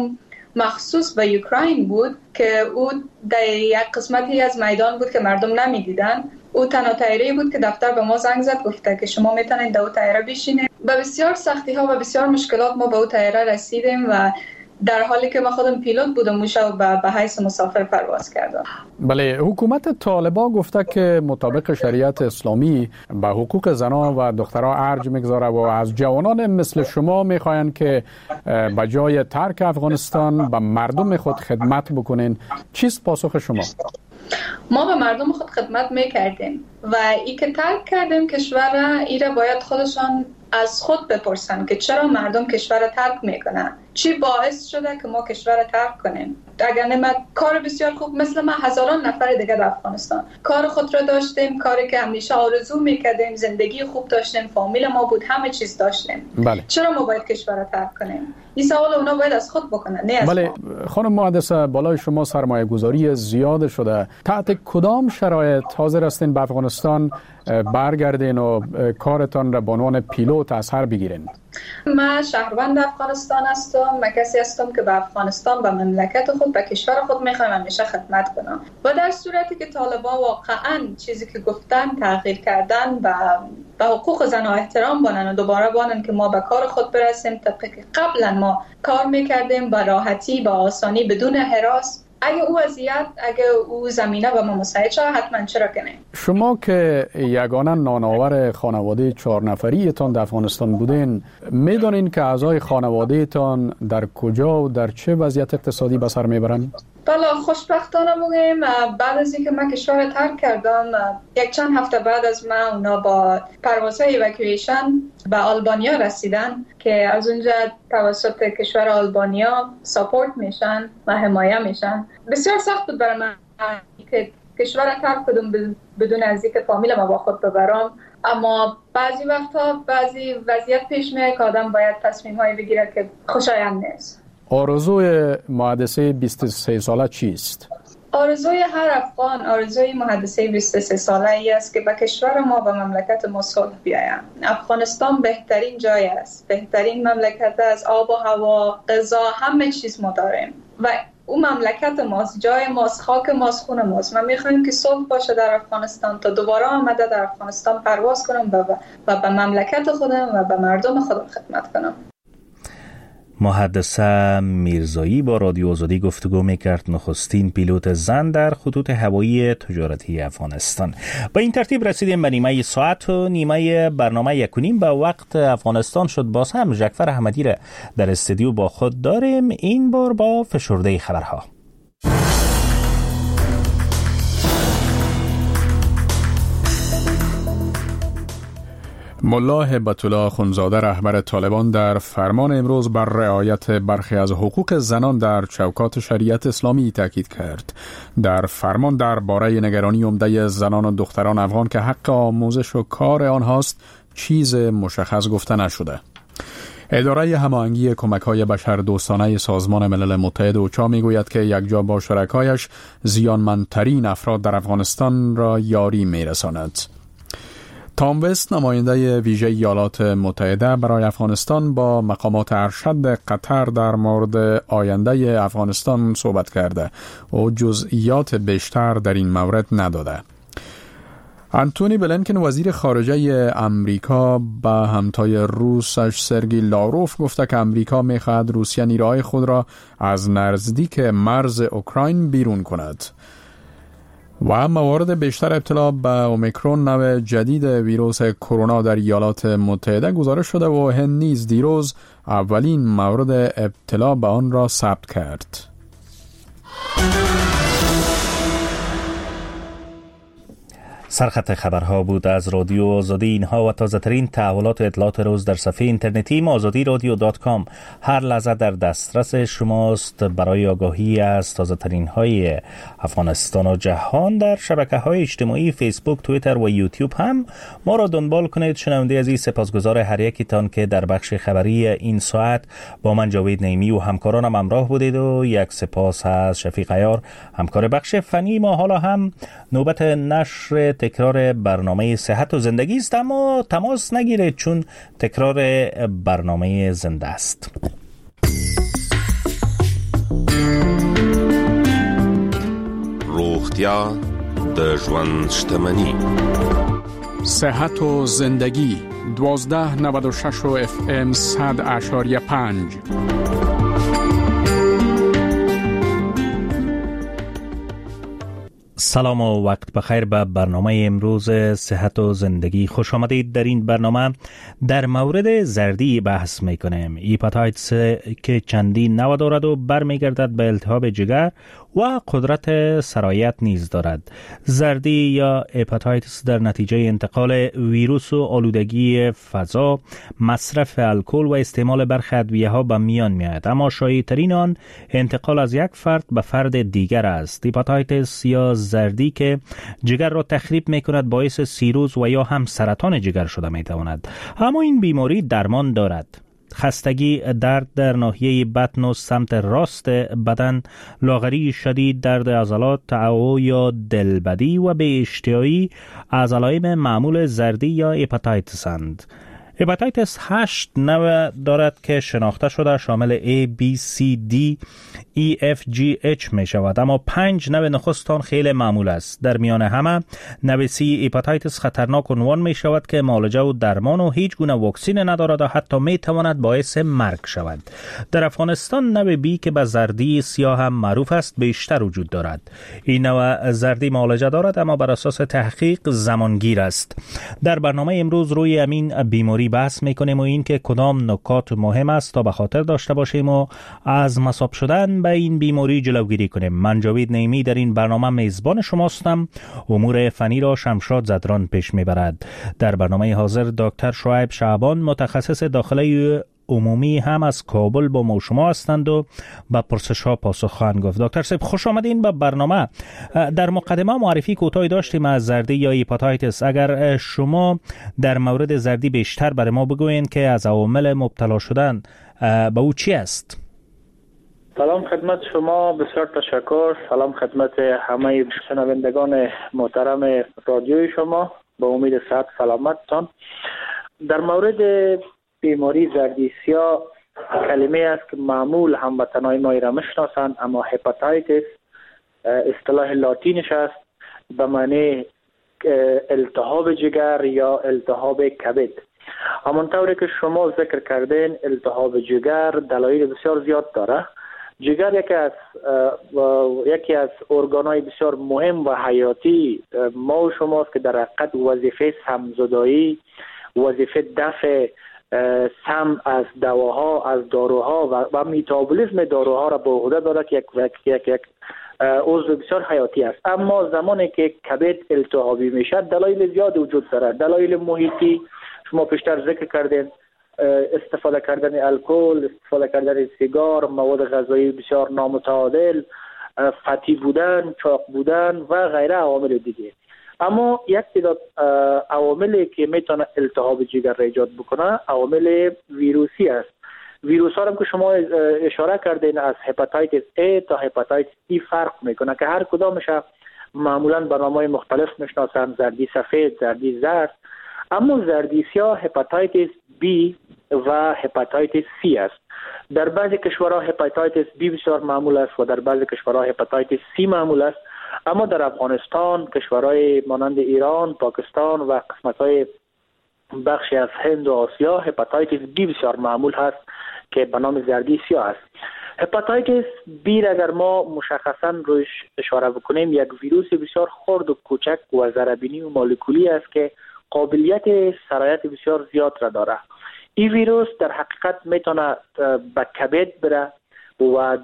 مخصوص به اوکراین بود که او در یک قسمتی از میدان بود که مردم نمیدیدن. او تنها طیاره بود که دفتر به ما زنگ زد گفته که شما میتونید در اون طیاره بشینید. با بسیار سختی ها و بسیار مشکلات ما به اون طیاره رسیدیم و در حالی که من خودم پیلوت بودم اون شب به حیث مسافر پرواز کردم. بله، حکومت طالبان گفته که مطابق شریعت اسلامی به حقوق زنان و دخترها ارج میگذاره و از جوانان مثل شما میخواین که به جای ترک افغانستان به مردم خود خدمت بکنین. چیست پاسخ شما؟ ما به مردم خود خدمت میکردیم و ای که ترک کردیم کشور ایره باید خودشان از خود بپرسن که چرا مردم کشور رو ترک میکنن، چی باعث شده که ما کشور رو ترک کنیم. اگر نه کار بسیار خوب مثل ما هزاران نفر دیگه در افغانستان کار خود را داشتیم، کاری که همیشه آرزو میکردیم، زندگی خوب داشتیم، فامیل ما بود، همه چیز داشتیم. بله. چرا ما باید کشور رو ترک کنیم؟ این سوال اونا باید از خود بکنن، نه از بله. ما. خانم محدثه، بالای شما سرمایه گذاری زیاد شده، تحت کدام شرایط حاضر هستین به افغانستان برگردین و کارتان را به عنوان پیلوت از سر بگیرین؟ من شهروند افغانستان هستم. من کسی هستم که به افغانستان، به مملکت خود، به کشور خود میخوام همیشه خدمت کنم و در صورتی که طالبان واقعا چیزی که گفتن تغییر کردن و به حقوق زن احترام بانن و دوباره بانن که ما به کار خود برسیم طبقی که قبلا ما کار میکردیم با راحتی با آسانی بدون هراس. اگه او وضعیت، اگه او زمینه به ما مساعد شد حتما چرا که نه. شما که یگانه نانآور خانواده 4 نفریتان در افغانستان بودین، میدونین که اعضای خانوادهتان در کجا و در چه وضعیت اقتصادی به سر میبرن؟ بله، خوشبختانه بگیم بعد از اینکه من کشور ترک کردم یک چند هفته بعد از من اونا با پروازهای اواکویشن به آلبانیا رسیدن که از اونجا توسط کشور آلبانیا ساپورت میشن و حمایه میشن. بسیار سخت بود برای من که کشور ترک کردم بدون از اینکه فامیلم با خود ببرم، اما بعضی وقتا بعضی وضعیت پیش میاد که آدم باید تصمیم هایی بگیره که خوشایند نیست. آرزوی مهندسه 23 ساله چیست؟ آرزوی هر افغان، آرزوی مهندسه 23 ساله ای است که به کشور ما و مملکت ما صلح بیاید. افغانستان بهترین جای است، بهترین مملکت است، آب و هوا، غذا، همه چیز ما داریم و اون مملکت ماست، جای ماست، خاک ماست، خون ماست. ما میخوایم که صلح باشه در افغانستان تا دوباره آمده در افغانستان پرواز کنم و به مملکت خودم و به مردم خودم خدمت کنم. محدثه میرزایی با رادیو آزادی گفتگو میکرد، نخستین پیلوت زن در خطوط هوایی تجارتی افغانستان. با این ترتیب رسیدیم به نیمه ساعت و نیمه برنامه 1:30 به وقت افغانستان شد. باز هم جعفر احمدی را در استودیو با خود داریم، این بار با فشرده خبرها. ملا هبت الله آخونزاده رهبر طالبان در فرمان امروز بر رعایت برخی از حقوق زنان در چوکات شریعت اسلامی تاکید کرد. در فرمان درباره نگرانی عمده زنان و دختران افغان که حق آموزش و کار آنهاست چیز مشخص گفته نشده. اداره هماهنگی کمک‌های بشردوستانه سازمان ملل متحد اوچا میگوید که یکجا با شرکایش زیانمندترین افراد در افغانستان را یاری میرساند. تام وست نماینده ویژه ایالات متحده برای افغانستان با مقامات ارشد قطر در مورد آینده افغانستان صحبت کرده و جزئیات بیشتر در این مورد نداده. انتونی بلینکن وزیر خارجه امریکا به همتای روسش سرگی لاروف گفته که امریکا می‌خواهد روسیه نیروهای خود را از نزدیک مرز اوکراین بیرون کند. و موارد بیشتر ابتلا به اومیکرون نوع جدید ویروس کرونا در ایالات متحده گزارش شده و هند نیز دیروز اولین مورد ابتلا به آن را ثبت کرد. سرخط خبرها بود از رادیو آزادی. اینها و تازه ترین تحولات و اطلاعات روز در صفحه اینترنتی azadiradio.com هر لحظه در دسترس شماست. برای آگاهی از تازه ترین های افغانستان و جهان در شبکه های اجتماعی فیسبوک، توییتر و یوتیوب هم ما را دنبال کنید. شنونده عزیز، سپاسگزار هر یکیتان که در بخش خبری این ساعت با من جاوید نعیمی و همکارانم همراه بودید و یک سپاس از شفیق عیار همکار بخش فنی ما. حالا هم نوبت نشر تکرار برنامه صحت و زندگی است، اما تماس نگیرید چون تکرار برنامه زنده است. روغتیا د ژوند شتمنی. صحت و زندگی 1296 FM 100.5. سلام و وقت بخیر. به برنامه امروز صحت و زندگی خوش آمدید. در این برنامه در مورد زردی بحث میکنیم. هپاتیتس که چندین نوع دارد و برمیگردد به التهاب جگر و قدرت سرایت نیز دارد. زردی یا هپاتیتس در نتیجه انتقال ویروس و آلودگی فضا، مصرف الکل و استعمال برخی ادویه‌ها به میان میآید، اما شایع‌ترین آن انتقال از یک فرد به فرد دیگر است. هپاتیتس یا زردی که جگر را تخریب میکند باعث سیروز و یا هم سرطان جگر شده میتواند، اما این بیماری درمان دارد. خستگی، درد در ناحیه بطن و سمت راست بدن، لاغری شدید، درد عضلات، تعو یا دلبدی و بی اشتهایی از علائم معمول زردی یا هپاتیتس‌اند. هپاتیتس 8 نوع دارد که شناخته شده شامل A, B, C, D, E, F, G, H می شود، اما 5 نوع نخستان خیلی معمول است. در میان همه نوع C هپاتیتس خطرناک عنوان می شود که معالجه و درمان و هیچ گونه واکسن ندارد و حتی می تواند باعث مرگ شود. در افغانستان نوع B که به زردی سیاه هم معروف است بیشتر وجود دارد. این نوع زردی معالجه دارد اما بر اساس تحقیق زمانگیر است. در برنامه امروز روی همین بیماری بحث میکنیم و این که کدام نکات مهم است تا به خاطر داشته باشیم و از مصاب شدن به این بیماری جلوگیری کنیم. من جاوید نعیمی در این برنامه میزبان شما هستم. امور فنی را شمشاد زدران پیش میبرد. در برنامه حاضر دکتر شعیب شعبان متخصص داخله عمومی هم از کابل با ما شما هستند و به پرسش ها پاسخ خواهند گفت. دکتر صاحب خوش آمدین به برنامه. در مقدمه معرفی کوتاهی داشتیم از زردی یا هپاتیتس. اگر شما در مورد زردی بیشتر برای ما بگوین که از عوامل مبتلا شدن به او چی است؟ سلام خدمت شما، بسیار تشکر. سلام خدمت همه شنوندگان محترم رادیوی شما، به امید صحت سلامتتان. در مورد بیماری زردی سیاه کلمه است که معمول هموطنان ما را میشناسند، اما هپاتیتس اصطلاح لاتینش است به معنی التهاب جگر یا التهاب کبد. همانطوری که شما ذکر کردین التهاب جگر دلایل بسیار زیاد داره. جگر یکی از ارگان‌های بسیار مهم و حیاتی ما و شماست که در حقیقت وظیفه سم‌زدایی، وظیفه دفع سم از دواها، از داروها و میتابولیسم داروها را به عهده داره که یک عضو بسیار حیاتی است. اما زمانی که کبد التهابی میشه دلایل زیاد وجود داره. دلایل محیطی شما پیشتر ذکر کردین، استفاده کردن الکل، استفاده کردن سیگار، مواد غذایی بسیار نامتعادل، فتی بودن، چاق بودن و غیره عوامل دیگه. اما یک تعداد عواملی که میتونه التهاب جگر را ایجاد بکنه عوامل ویروسی است. ویروس ها هم که شما اشاره کردین از هپاتیتس A تا هپاتیتس E فرق میکنه که هر کدامش معمولا به نام‌های مختلف میشناسن، زردی سفید، زردی زرد. اما زردی سیاه هپاتیتس B و هپاتیتس C است. در بعضی کشورها هپاتیتس B بسیار معمول است و در بعضی کشورها هپاتیتس C معمول است. اما در افغانستان، کشورهای مانند ایران، پاکستان و قسمت‌های بخشی از هند و آسیا هپاتیتس B بسیار معمول هست که به نام زردی سیاه است. هپاتیتس B اگر ما مشخصاً روش اشاره بکنیم یک ویروس بسیار خرد و کوچک و ذره‌بینی و مولکولی است که قابلیت سرایت بسیار زیاد را داره. این ویروس در حقیقت میتونه به کبد بره و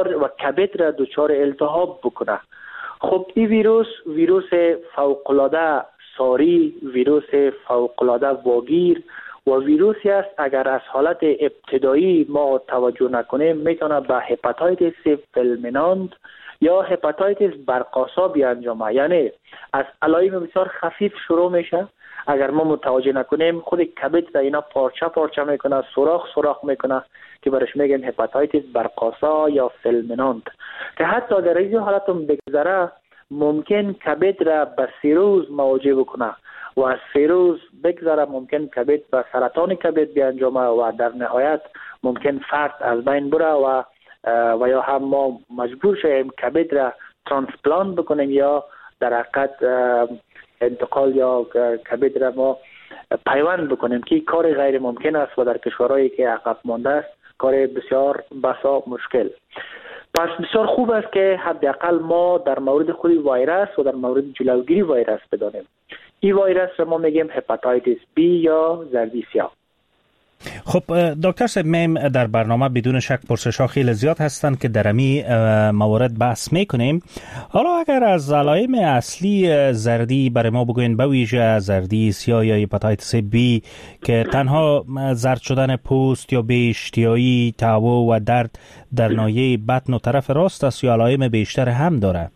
کبد را دچار التهاب بکنه. خب این ویروس فوق‌العاده ساری، ویروس فوق‌العاده واگیر و ویروسی است اگر از حالت ابتدایی ما توجه نکنیم میتونه به هپاتیتس فلمینانت یا هپاتیتس برقاسا بیانجامه. یعنی از علائم بسیار خفیف شروع میشه، اگر ما متوجه نکنیم خود کبد را اینا پارچه میکنه، سوراخ میکنه که برش میگن هپاتیتس برقاسا یا فلمینانت، که حتی در این حالت هم بگذره ممکن کبد را به سیروز مواجه بکنه و از سیروز بگذره ممکن کبد به سرطان کبد بیانجامه و در نهایت ممکن فرد از بین بره و یا هم ما مجبور شیم کبد را ترانسپلانت بکنیم یا در حقیقت انتقال یا کبد را ما پیوند بکنیم که کار غیر ممکن است و در کشورهایی که عقب مانده است کار بسیار بسا مشکل. پس بسیار خوب است که حداقل ما در مورد خود ویروس و در مورد جلوگیری ویروس بدانیم. این ویروس را ما میگیم هپاتیتس B یا زردی سیاه. خب دکتر صاحب، میم در برنامه بدون شک پرسش‌ها خیلی زیاد هستند که در امی موارد بحث میکنیم. حالا اگر از علائم اصلی زردی برای ما بگوین، به ویژه زردی سیاه یا هپاتیتس B که تنها زرد شدن پوست یا بی اشتیایی، تعو و درد در ناحیه بطن و طرف راست است یا علائم بیشتر هم داره؟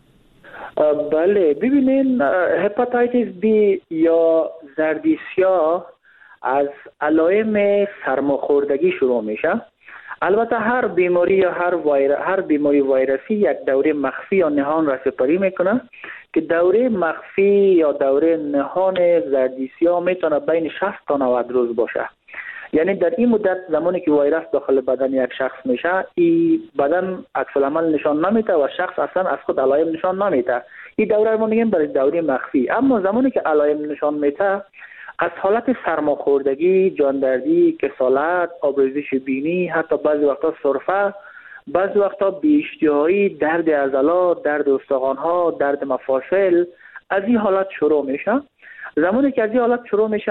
بله، ببینین هپاتیتس B یا زردی سیاه از علائم سرماخوردگی شروع میشه. البته هر بیماری یا هر بیماری ویروسی یک دوره مخفی یا نهان را سپری میکنه که دوره مخفی یا دوره نهان زردی سیاه میتونه بین 60 تا 90 روز باشه. یعنی در این مدت زمانی که ویروس داخل بدن یک شخص میشه، این بدن عکس العمل نشان نمیده و شخص اصلا از خود علائم نشان نمیده. این دوره ما میگیم برای دوره مخفی. اما زمانی که علائم نشان میده، از حالت سرماخوردگی، جاندردی، کسالت، آبریزش بینی، حتی بعضی وقتا سرفه، بعضی وقتا بی‌اشتهایی، درد عضلات، درد استخوان‌ها، درد مفاصل، از این حالت شروع میشه. زمانی که از این حالت شروع میشه،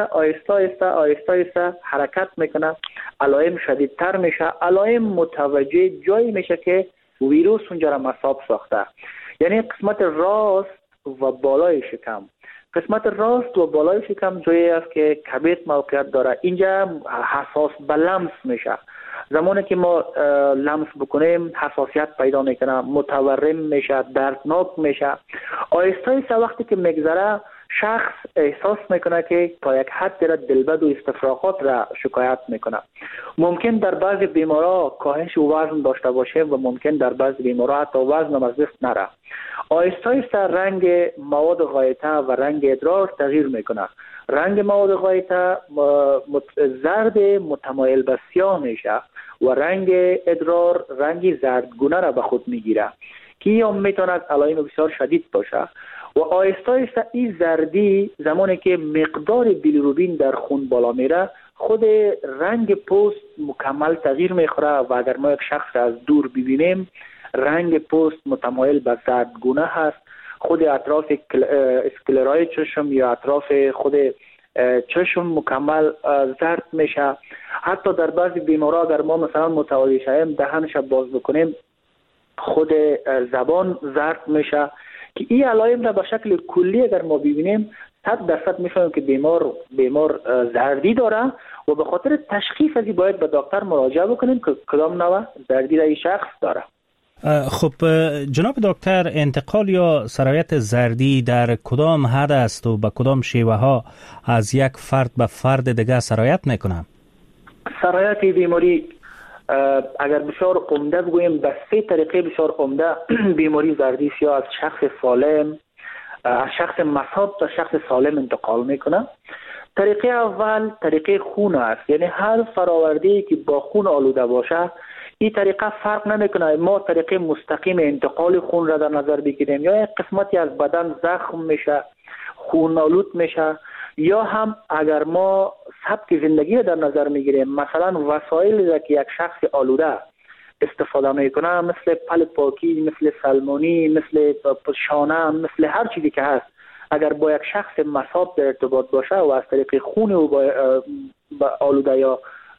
آهسته حرکت میکنه، علائم شدیدتر میشه، علائم متوجه جایی میشه که ویروس اونجا را مصاب ساخته. یعنی قسمت راست و بالای شکم، قسمت راست و بالای شکم جایی است که کبد موقعیت داره. اینجا حساس به لمس میشه. زمانی که ما لمس بکنیم حساسیت پیدا میکنه، متورم میشه، دردناک میشه. آهسته وقتی که میگذره شخص احساس میکنه که تا یک حد را دلبد و استفراغات را شکایت میکنه. ممکن در بعضی بیمارا کاهش وزن داشته باشه و ممکن در بعضی بیمارا حتی وزن از دست نره. آهسته رنگ مواد غایطه و رنگ ادرار تغییر میکنه. رنگ مواد غایطه زرد متمایل به سیاه میشه و رنگ ادرار رنگی زردگونه را به خود میگیره که این میتونه علائم بسیار شدید باشه. و آهسته این زردی زمانی که مقدار بیلیروبین در خون بالا میره، خود رنگ پوست مکمل تغییر میخوره و اگر ما یک شخص از دور ببینیم رنگ پوست متمایل به زردگونه هست. خود اطراف اسکلرای چشم یا اطراف خود چشم مکمل زرد میشه. حتی در بعضی بیمارا اگر ما مثلا متوجه شویم دهنش باز بکنیم خود زبان زرد میشه که این علائم را به شکل کلی اگر ما ببینیم 100% میفهمیم که بیمار زردی داره و به خاطر تشخیص ازی باید به دکتر مراجعه بکنیم که کدام نوع زردی را این شخص داره. خب جناب دکتر، انتقال یا سرایت زردی در کدام حد است و به کدام شیوه ها از یک فرد به فرد دیگه سرایت میکنه؟ سرایت بیماری اگر بسیار عمده بگوییم به 3 طریقه بسیار عمده بیماری زردی سیاه از شخص سالم، از شخص مصاب تا شخص سالم انتقال میکنه. طریقه اول طریقه خون است. یعنی هر فرآورده‌ای که با خون آلوده باشه این طریقه فرق نمیکنه. ما طریقه مستقیم انتقال خون را در نظر بگیریم یا یک قسمتی از بدن زخم میشه، خون آلود میشه، یا هم اگر ما سبک زندگی را در نظر میگیریم، مثلا وسایلی را که یک شخص آلوده استفاده میکنه مثل پل پاکی، مثل سلمونی، مثل شانه، مثل هر چیزی که هست، اگر با یک شخص مصاب در ارتباط باشه و از طریق خون او با آلوده یا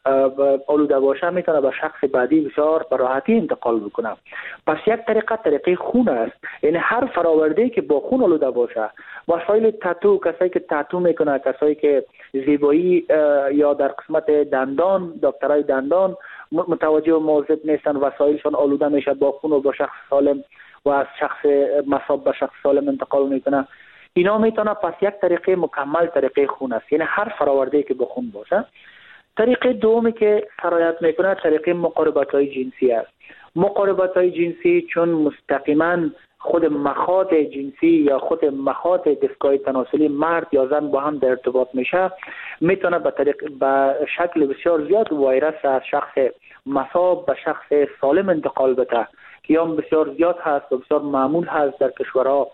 آلوده باشه میتونه به شخص بعدی بسیار به راحتی انتقال بکنه. پس یک طریقه خون است. یعنی هر فراورده‌ای که با خون آلوده باشه، وسایل تاتو، کسایی که تاتو میکنه، کسایی که زیبایی یا در قسمت دندان، دکترای دندان متوجه و مواظب نیستن، وسایلشون آلوده میشه با خون و با شخص سالم و از شخص مصاب به شخص سالم انتقال میکنه. اینا میتونه پس یک طریقه مکمل طریقه خون است. یعنی هر فراورده‌ای که با خون باشه. طریقه دومی که سرایت میکنه طریقه مقاربت‌های جنسی است. مقاربت‌های جنسی چون مستقیما خود مخاط جنسی یا خود مخاط دستگاه تناسلی مرد یا زن با هم در ارتباط میشه، میتونه به شکل بسیار زیاد ویروس از شخص مصاب به شخص سالم انتقال بده که هم بسیار زیاد هست و بسیار معمول هست در کشورها.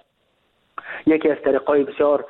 یکی از طریق‌های بسیار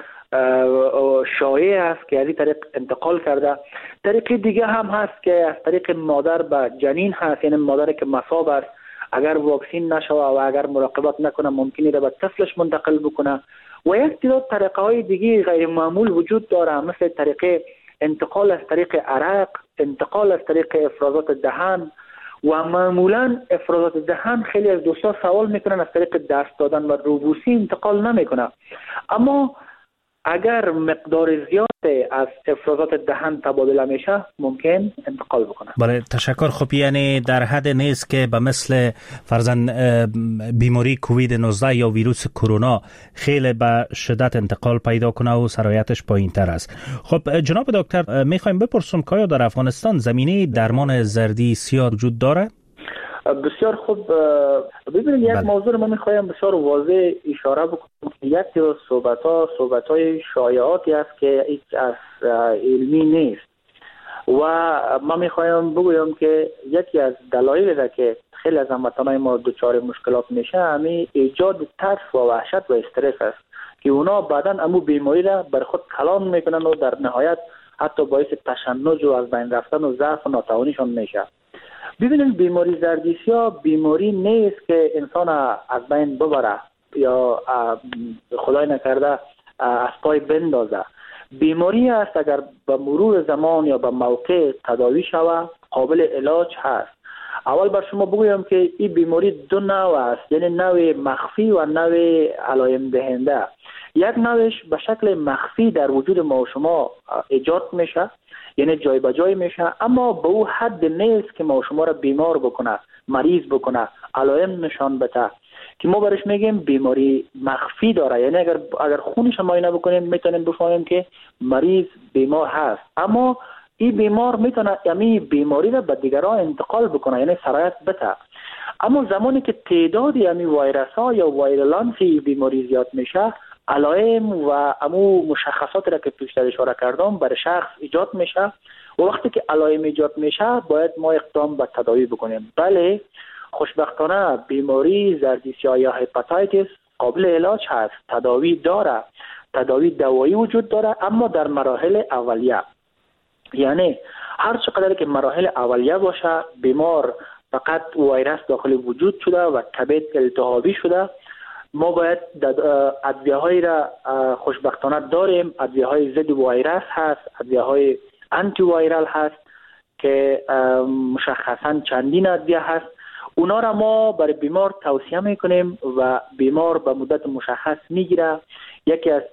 شایع است که از این طریق انتقال کرده. طریق دیگه هم هست که از طریق مادر به جنین هست. یعنی مادر که مصاب است اگر واکسین نشوه و اگر مراقبت نکنه ممکنه به طفلش منتقل بکنه. و یک تعداد طریقه‌های دیگه غیر معمول وجود داره، مثل طریق انتقال از طریق عرق، انتقال از طریق افرازات دهن و معمولا افرازات دهن خیلی از دوستا سوال میکنن از طریق دست دادن و روبوسی انتقال نمیکنه. اما اگر مقدار زیاد از افرازات دهن تبادله میشه ممکن انتقال بکنه. بله، تشکر. خب یعنی در حد نیست که به مثل فرضاً بیماری کووید 19 یا ویروس کرونا خیلی به شدت انتقال پیدا کنه و سرایتش پایین‌تر است. خب جناب دکتر، میخوایم بپرسم که آیا در افغانستان زمینه درمان زردی سیاه وجود داره؟ بسیار خوب. ببینید یک موضوع ما میخوایم بسیار واضح اشاره بکنم که یک صحبت‌های شایعاتی است که هیچ از علمی نیست. و ما میخوایم بگویم که یکی از دلایلی را که خیلی از هموطنان ما دچار مشکلات میشه همین ایجاد ترس و وحشت و استرس است که اونا بعداً امو بیماری را بر خود کلان میکنن و در نهایت حتی باعث تشنج و از بین رفتن و ضعف و ناتوانیشان میشه. ببینید بیماری زردیسیا بیماری نیست که انسان از بین ببره یا خدای نکرده از پای بندازه. بیماری است اگر به مرور زمان یا به موقع تداوی شود قابل علاج هست. اول بر شما بگویم که این بیماری دو نوع است، یعنی نوع مخفی و نوع علائم دهنده. یک نوعش به شکل مخفی در وجود ما و شما ایجاد میشه، یعنی جای به جای میشه، اما به او حد نیست که ما و شما را بیمار بکنه، مریض بکنه، علائم نشان بده که ما برش میگیم بیماری مخفی داره. یعنی اگر خونش معاینه بکنیم میتونیم بفهمیم که مریض بیمار هست، اما این بیمار میتونه یعنی بیماری را به دیگران انتقال بکنه، یعنی سرایت بده. اما زمانی که تعداد یعنی ویروس ها یا وایرولانسی بیماری زیاد میشه، علائم و امو مشخصات را که پیشتر اشاره کردم برای شخص ایجاد میشه و وقتی که علائم ایجاد میشه باید ما اقدام به تداوی بکنیم. بله، خوشبختانه بیماری زردیسیا یا هپاتیتس قابل علاج هست، تداوی داره، تداوی دوایی وجود داره، اما در مراحل اولیه. یعنی هر چقدر که مراحل اولیه باشه بیمار فقط ویروس داخل وجود شده و کبد التهابی شده، ما باید ادویه‌هایی را خوشبختانه داریم. ادویه‌های ضد ویروس هست، ادویه‌های آنتی ویرال هست که مشخصاً چندین ادویه هست. اونا را ما برای بیمار توصیه میکنیم و بیمار به مدت مشخص میگیره. یکی از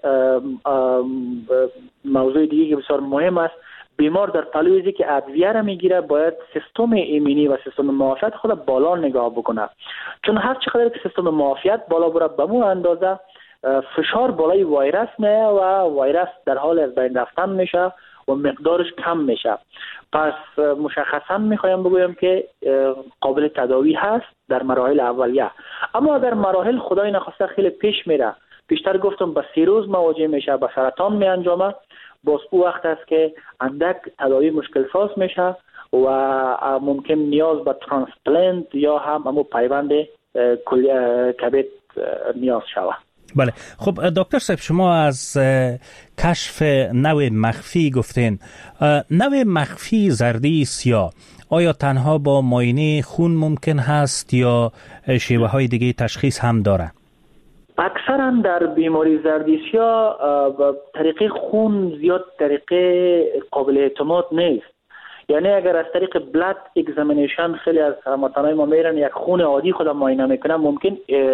موضوع دیگه که بسیار مهم است، بیمار در پلویزی که ادویه را میگیره باید سیستم ایمنی و سیستم معافیت خود بالا نگاه بکنه، چون هر چقدر که سیستم معافیت بالا بره به مو اندازه فشار بالای ویروس میه و ویروس در حال از بین رفتن میشه و مقدارش کم میشه. پس مشخصا میخوایم بگویم که قابل تداوی هست در مراحل اولیه، اما در مراحل خدای نخواسته خیلی پیش میره، بیشتر گفتم به سیروز مواجه میشه، به سرطان میانجامه، باز او وقت است که اندک تداوی مشکل ساز میشه و ممکن نیاز به ترانسپلنت یا هم امو پیوند کبد نیاز شود. بله، خب دکتر صاحب، شما از کشف نوع مخفی گفتین. نوع مخفی زردیسیا آیا تنها با معاینه خون ممکن هست یا شیوه های دیگه تشخیص هم داره؟ اکثرا در بیماری زردیسیا طریق خون زیاد طریق قابل اعتماد نیست. یعنی اگر از طریق بلاد اگزامینیشن خیلی از هموطنان ما میرن یک خون عادی خود معاینه میکنن، ممکن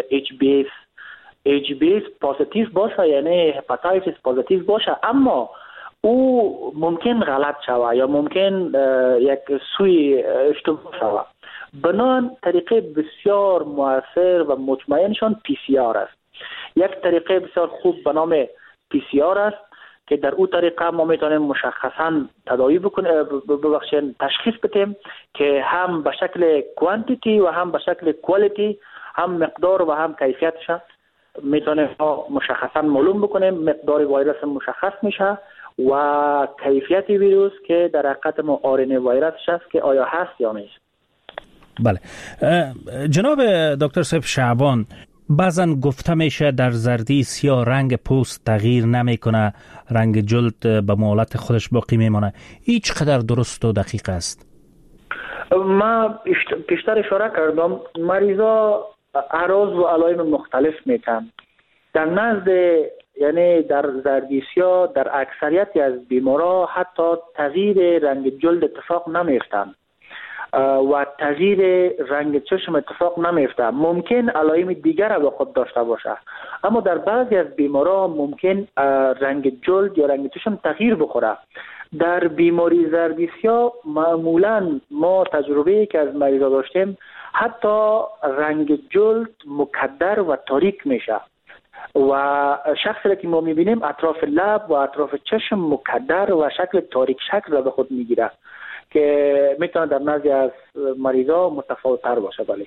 HbS پوزیتیو باشه، یعنی هپاتیتس پوزیتیو باشه، اما او ممکن غلط شوه یا ممکن یک سوی اشتباه شوه. بنان طریقه بسیار مؤثر و مطمئنشان PCR است. یک طریقه بسیار خوب به نام PCR است که در او طریقه ما میتونیم مشخصا تداوی بکنیم، تشخیص بدیم که هم به شکل کوانتیتی و هم به شکل کوالیتی، هم مقدار و هم کیفیتش میتونیم مشخصا معلوم بکنیم. مقدار ویروس مشخص میشه و کیفیت ویروس که در حقیقت ما RNA ویروسش است که آیا هست یا نیست. بله جناب دکتر صاحب شعبان، بعضا گفته میشه در زردیسیا رنگ پوست تغییر نمیکنه، رنگ جلد به حالت خودش باقی میمونه. هیچ قدر درست و دقیق است؟ ما پیشتر اشاره کردم مریضا اعراض و علائم مختلف میتن. در نزد یعنی در زردیسیا در اکثریت از بیمارا حتی تغییر رنگ جلد اتفاق نمیفتن و تغییر رنگ چشم اتفاق نمیفته. ممکن علائم دیگر را به خود داشته باشه، اما در بعضی از بیمارا ممکن رنگ جلد یا رنگ چشم تغییر بخوره. در بیماری زردیسیا معمولا ما تجربه‌ای که از مریضا داشتیم حتی رنگ جلد مکدر و تاریک میشه و شخصی را که ما میبینیم اطراف لب و اطراف چشم مکدر و شکل تاریک شکل را به خود میگیره که میتونه در نزد از مریضا متفاوت تر باشه. بله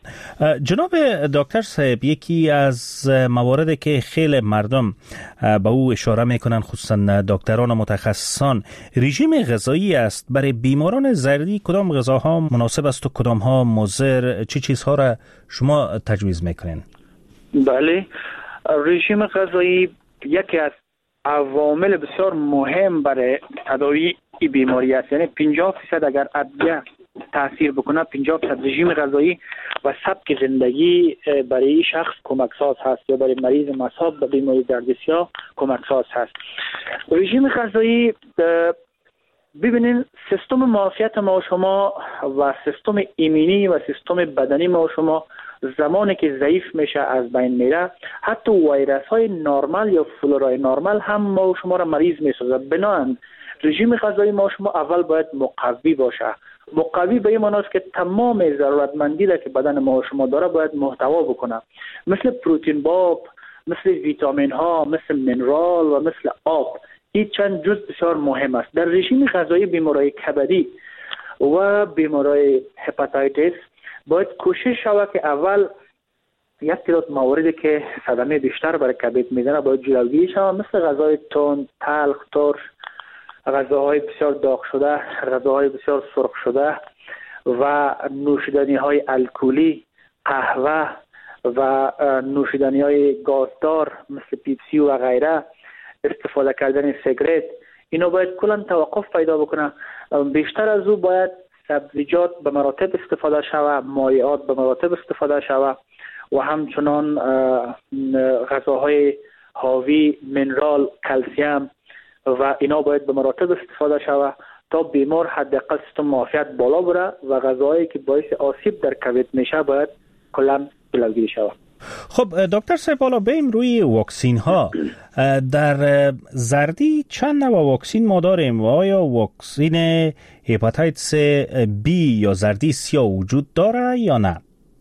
جناب دکتر صاحب، یکی از مواردی که خیلی مردم به او اشاره میکنن، خصوصا دکتران و متخصصان، رژیم غذایی است. برای بیماران زردی کدام غذاها مناسب است و کدام ها مضر؟ چه چیزها را شما تجویز میکنین؟ بله، رژیم غذایی یکی از عوامل بسیار مهم برای تداوی این بیماری است. یعنی 50% اگر ادویه تاثیر بکنه، 50% رژیم غذایی و سبک زندگی برای این شخص کمکساز هست یا برای مریض مصاب به بیماری گردسیا کمکساز هست. رژیم غذایی، ببینین سیستم معافیت ما و شما و سیستم ایمنی و سیستم بدنی ما و شما زمانی که ضعیف میشه از بین میره، حتی ویروس های نرمال یا فلورای نرمال هم ما و شما را مریض میسازه. بنابراین رژیم غذایی ما و شما اول باید مقوی باشه. مقوی به این معنی است که تمام ضرورتمندی را که بدن ما و شما داره باید محتوا بکنه، مثل پروتئین باب، مثل ویتامین ها، مثل منرال و مثل آب. این چند جزء بسیار مهم است. در رژیم غذایی بیماری کبدی و بیماری هپاتیتیس باید کوشش شود که اول یک تعداد مواردی که صدمه بیشتر برای کبد میزنه باید جلوگیری شود، مثل غذای تند، تلخ، ترش، غذاهای بسیار داغ شده، غذاهای بسیار سرخ شده و نوشیدنی های الکلی، قهوه و نوشیدنی های گازدار مثل پیپسی و غیره، استفاده کردن سیگرت، اینا باید کلا توقف پیدا بکنه. بیشتر از او باید سبزیجات به مراتب استفاده شود، مایعات به مراتب استفاده شود و همچنان غذاهای حاوی منرال، کلسیم و اینا باید به مراتب استفاده شود تا بیمار حداقل سیستم معافیت بالا بره و غذاهایی که باعث آسیب در کبد میشه باید کلا جلوگیری شود. خب دکتر صاحب، حالا بریم روی واکسین ها. در زردی چند نوع واکسین ما داریم و آیا واکسین هپاتیتس بی یا زردی سیاه وجود داره یا نه؟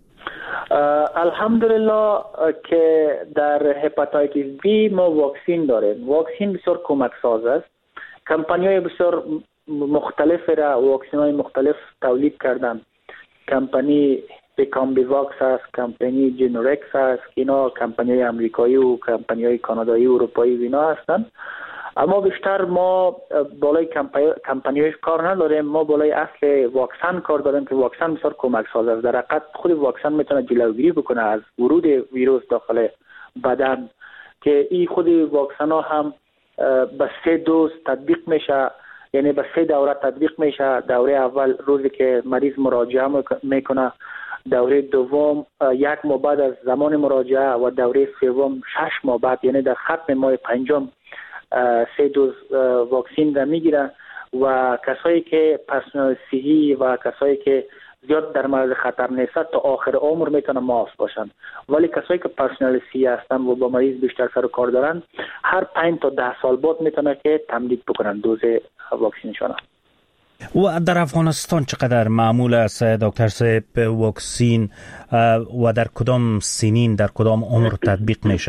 الحمدلله که در هپاتیتس بی ما واکسین داریم. واکسین بسیار کمک ساز است. کمپانی های بسیار مختلف را واکسین های مختلف تولید کردن. کمپانی بیکامبی واکس است، کمپانی جنورکس است، اینا کمپانی های امریکایی و کمپانی های کانادایی و اروپایی و اینا هستند. اما بیشتر ما بالای کمپانیش کار نداریم، ما بالای اصل واکسن کار داریم که واکسن بسیار کمک ساز است. در حقیقت خود واکسن میتونه جلوگیری بکنه از ورود ویروس داخل بدن، که این خود واکسن ها هم به 3 دوز تطبیق میشه، یعنی به 3 دوره تطبیق میشه. دوره اول روزی که مریض مراجعه میکنه، دوره دوم 1 ماه بعد از زمان مراجعه و دوره سوم 6 ماه بعد، یعنی در ختم ماه پنجم 3 دوز واکسین را میگیره و کسایی که پرسنل صحی و کسایی که زیاد در معرض خطر نیست تا آخر عمر میتونن معاف باشن. ولی کسایی که پرسنل صحی هستن و با مریض بیشتر سر و کار دارن، هر 5 تا 10 سال بعد میتونه که تمدید بکنن دوز واکسینشون. و در افغانستان چقدر معمول است دکتر صاحب واکسین و در کدام سنین، در کدام عمر تطبیق میشه؟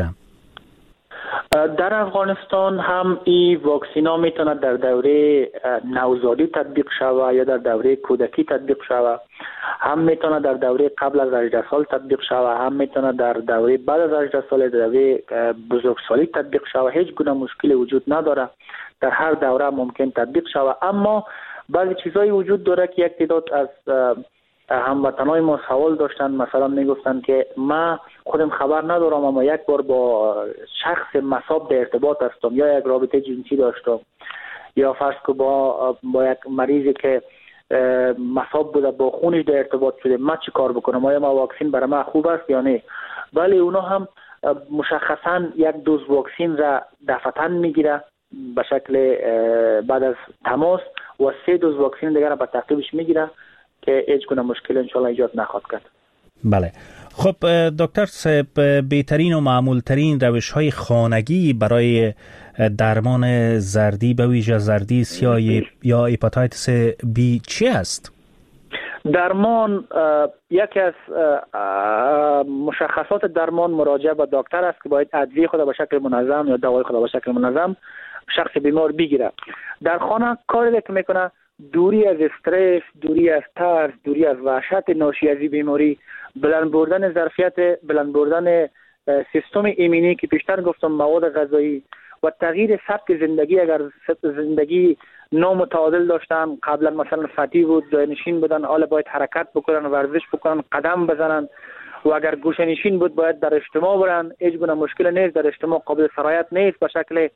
در افغانستان هم این واکسین ها میتونه در دوره نوزادی تطبیق شود یا در دوره کودکی تطبیق شود، هم میتونه در دوره قبل از 18 سال تطبیق شود، هم میتونه در دوره بعد از 18 سال، دوره بزرگسالی تطبیق شود. هیچ گونه مشکلی وجود نداره، در هر دوره ممکن تطبیق شود. اما بعضی چیزایی وجود داره که یک تعداد از هموطنای ما سوال داشتن، مثلا میگفتن که من خودم خبر ندارم اما یک بار با شخص مصاب در ارتباط هستم یا یک رابطه جنسی داشتم، یا فرض که با یک مریضی که مصاب بوده با خونش در ارتباط شده، من چی کار بکنم؟ آیا ما واکسین برای من خوب است یا نه؟ ولی اونا هم مشخصا 1 دوز واکسین را دفعتاً میگیره به شکل بعد از تماس و 3 دوز واکسین دیگر را به تعقیبش میگیره که هیچ گونه مشکل انشالله ایجاد نخواهد کرد. بله. خب دکتر صاحب، بهترین و معمولترین روش های خانگی برای درمان زردی به ویژه زردی سیاه یا هپاتیتس بی چی است؟ درمان، یکی از مشخصات درمان مراجعه به دکتر است که باید ادویه خود به شکل منظم یا دوای خود به شکل منظم شخص بیمار بگیره. در خانه کاری که میکنه دوری از استرس، دوری از ترس، دوری از وحشت ناشی از بیماری، بلند بردن ظرفیت، بلند بردن سیستم ایمنی که پیشتر گفتم، مواد غذایی و تغییر سبک زندگی. اگر زندگی نامتعادل داشتن، قبلا مثلا فتی بود، جای نشین بودن، حالا باید حرکت بکنن، ورزش بکنن، قدم بزنن. و اگر گوشه نشین بود باید در اجتماع برن، هیچ گونه مشکل نیست، در اجتماع قابل سرایت نیست به شکل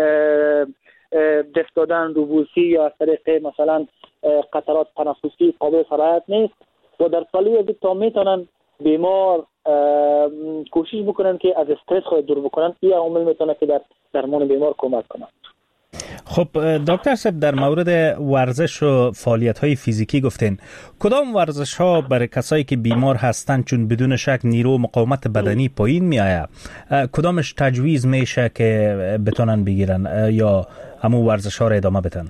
دست دادن، روبوسی یا از طریق مثلا قطرات تنفسی قابل سرایت نیست. و در سالی از تا میتونن بیمار کوشش بکنن که از استرس خود دور بکنن. این عامل میتونه که در درمان بیمار کمک کنه. خب دکتر صاحب، در مورد ورزش و فعالیت‌های فیزیکی گفتین، کدام ورزش‌ها برای کسایی که بیمار هستند چون بدون شک نیرو و مقاومت بدنی پایین میآید، کدامش تجویز میشه که بتونن بگیرن یا همون ورزش‌ها رو ادامه بدن؟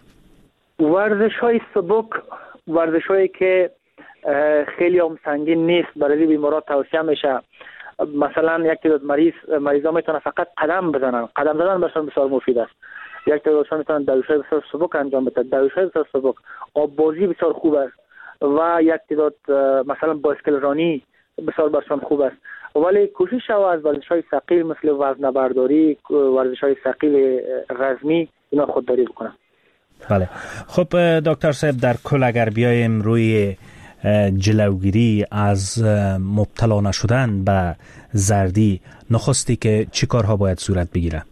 ورزش‌های سبک، ورزش‌هایی که خیلی هم سنگین نیست، برای بیماران توصیه میشه. مثلا یک تعداد مریضا میتونن فقط قدم بزنن، قدم زدن برشان بسیار مفید است. یک تعدادشان میتونن دویش‌های بسیار سبک انجام بدن، دویش‌های بسیار سبک، آب بازی بسیار خوب است. و یک تعداد مثلا بایسکل رانی بسیار برشان خوب است. ولی کوشش شو از ورزش‌های ثقیل مثل وزنه برداری، ورزش‌های ثقیل رزمی، اینا خودداری بکنن. بله. خب دکتر صاحب، در کل اگر بیایم روی جلوگیری از مبتلا نشدن به زردی، نخستی که چی کارها باید صورت بگیره؟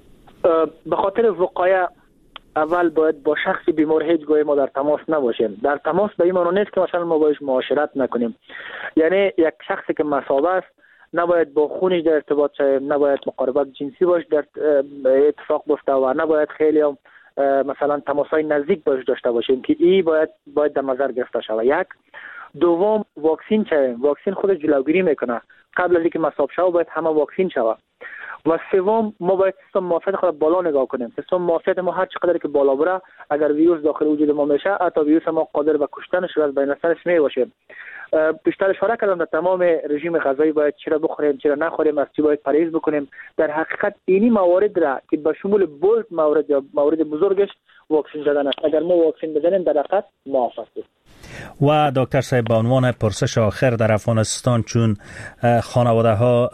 به خاطر وقایع اول باید با شخص بیمار هیچ گاهی ما در تماس نباشیم. در تماس به این معنی نیست که مثلا ما باش معاشرت نکنیم. یعنی یک شخصی که مصاب است نباید با خونش در ارتباط شویم، نباید مقاربت جنسی باش در اتفاق بیفته و نباید خیلی هم مثلا تماسای نزدیک باش داشته باشیم که این باید در نظر گرفته شود. یک. دوم، واکسین شویم. واکسین خود جلوگیری میکنه. قبل از اینکه مصاب شود باید همه واکسین شود. و سوم، ما باید سیستم معافیت خود بالا نگاه کنیم. سیستم معافیت ما هر چقدر که بالا بره، اگر ویروس داخل وجود ما میشه، حتی ویروس ما قادر به کشتنش از بین سرش میباشه. بیشتر اشاره کردم در تمام رژیم غذایی باید چرا بخوریم، چرا نخوریم، از چی باید پرهیز بکنیم. در حقیقت اینی موارد را که به شمول بولد موارد یا موارد بزرگش واکسین زدن است. اگر ما واکسین بزنیم در حقیقت معاف هستیم. و دکتر صاحب، به عنوان پرسش آخر، در افغانستان چون خانواده ها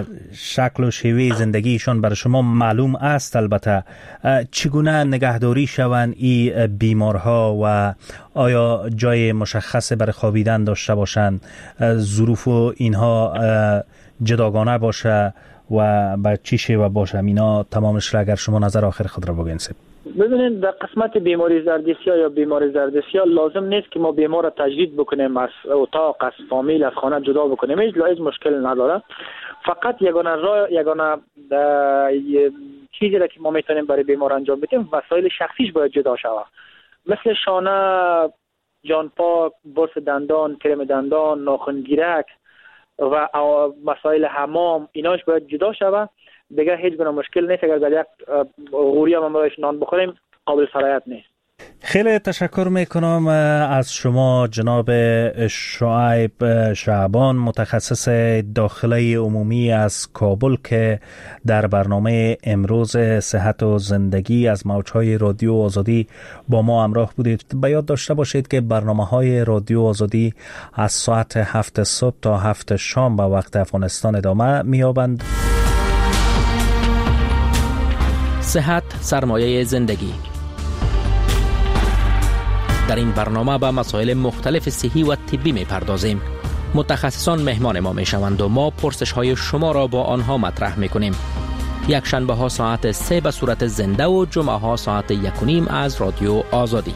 شکل و شیوه زندگیشان برای شما معلوم است، البته چگونه نگهداری شوند این بیمارها و آیا جای مشخص برای خوابیدن داشته باشند، ظروف و اینها جداگانه باشه و به چی شیوه باشه؟ اینا تمامش را اگر شما نظر آخر خود را بگین. ببینید، در قسمت بیماری زردسیا یا بیماری زردسیا لازم نیست که ما بیمار را تجدید بکنیم، از اتاق، از فامیل، از خانه جدا بکنیم. هیچ مشکل نداره. فقط یگانه چیزی را که ما میتونیم برای بیمار انجام بدیم، وسایل شخصیش باید جدا شود، مثل شانه، جان پاک، برس دندان، کرم دندان، ناخنگیرک و مسائل حمام، ایناش باید جدا شود. دیگه هیچ گونه مشکل نیست. اگر در یک غوری هم باید نان بخوریم، قابل سرایت نیست. خیلی تشکر میکنم از شما جناب شعیب شعبان، متخصص داخلی عمومی از کابل، که در برنامه امروز صحت و زندگی از موجهای رادیو آزادی با ما همراه بودید. به یاد داشته باشید که برنامه‌های رادیو آزادی از ساعت 7 صبح تا 7 شام به وقت افغانستان ادامه می‌یابند. صحت سرمایه زندگی. در این برنامه به مسائل مختلف صحی و طبی می‌پردازیم. متخصصان مهمان ما میشوند و ما پرسش های شما را با آنها مطرح میکنیم. یک شنبه ها ساعت 3 به صورت زنده و جمعه ها ساعت 1:30 از رادیو آزادی.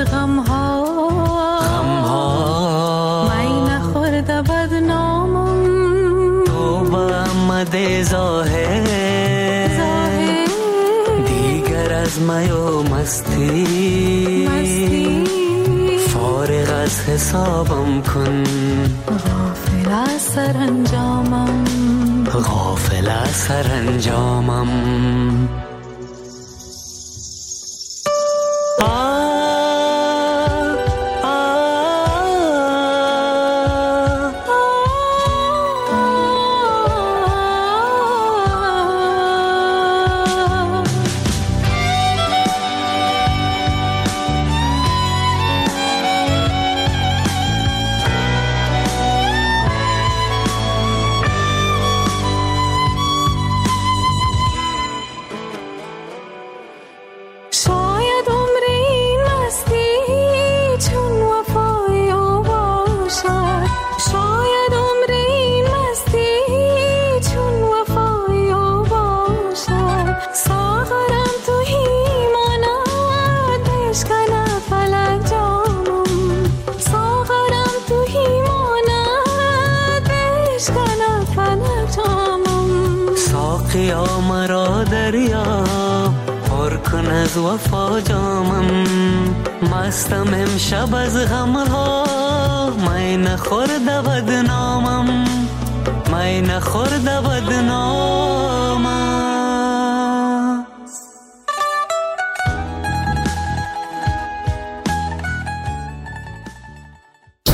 غمها می نخورده بدنامم تو به آمده ظاهر دیگر از می و مستی فارغ از حسابم کن غافل از سرانجامم غافل از سرانجامم ساقیا مرا دریا پر کن از وفا جامم مستم امشب از غمها می نخورده بدنامم می نخورده بدنامم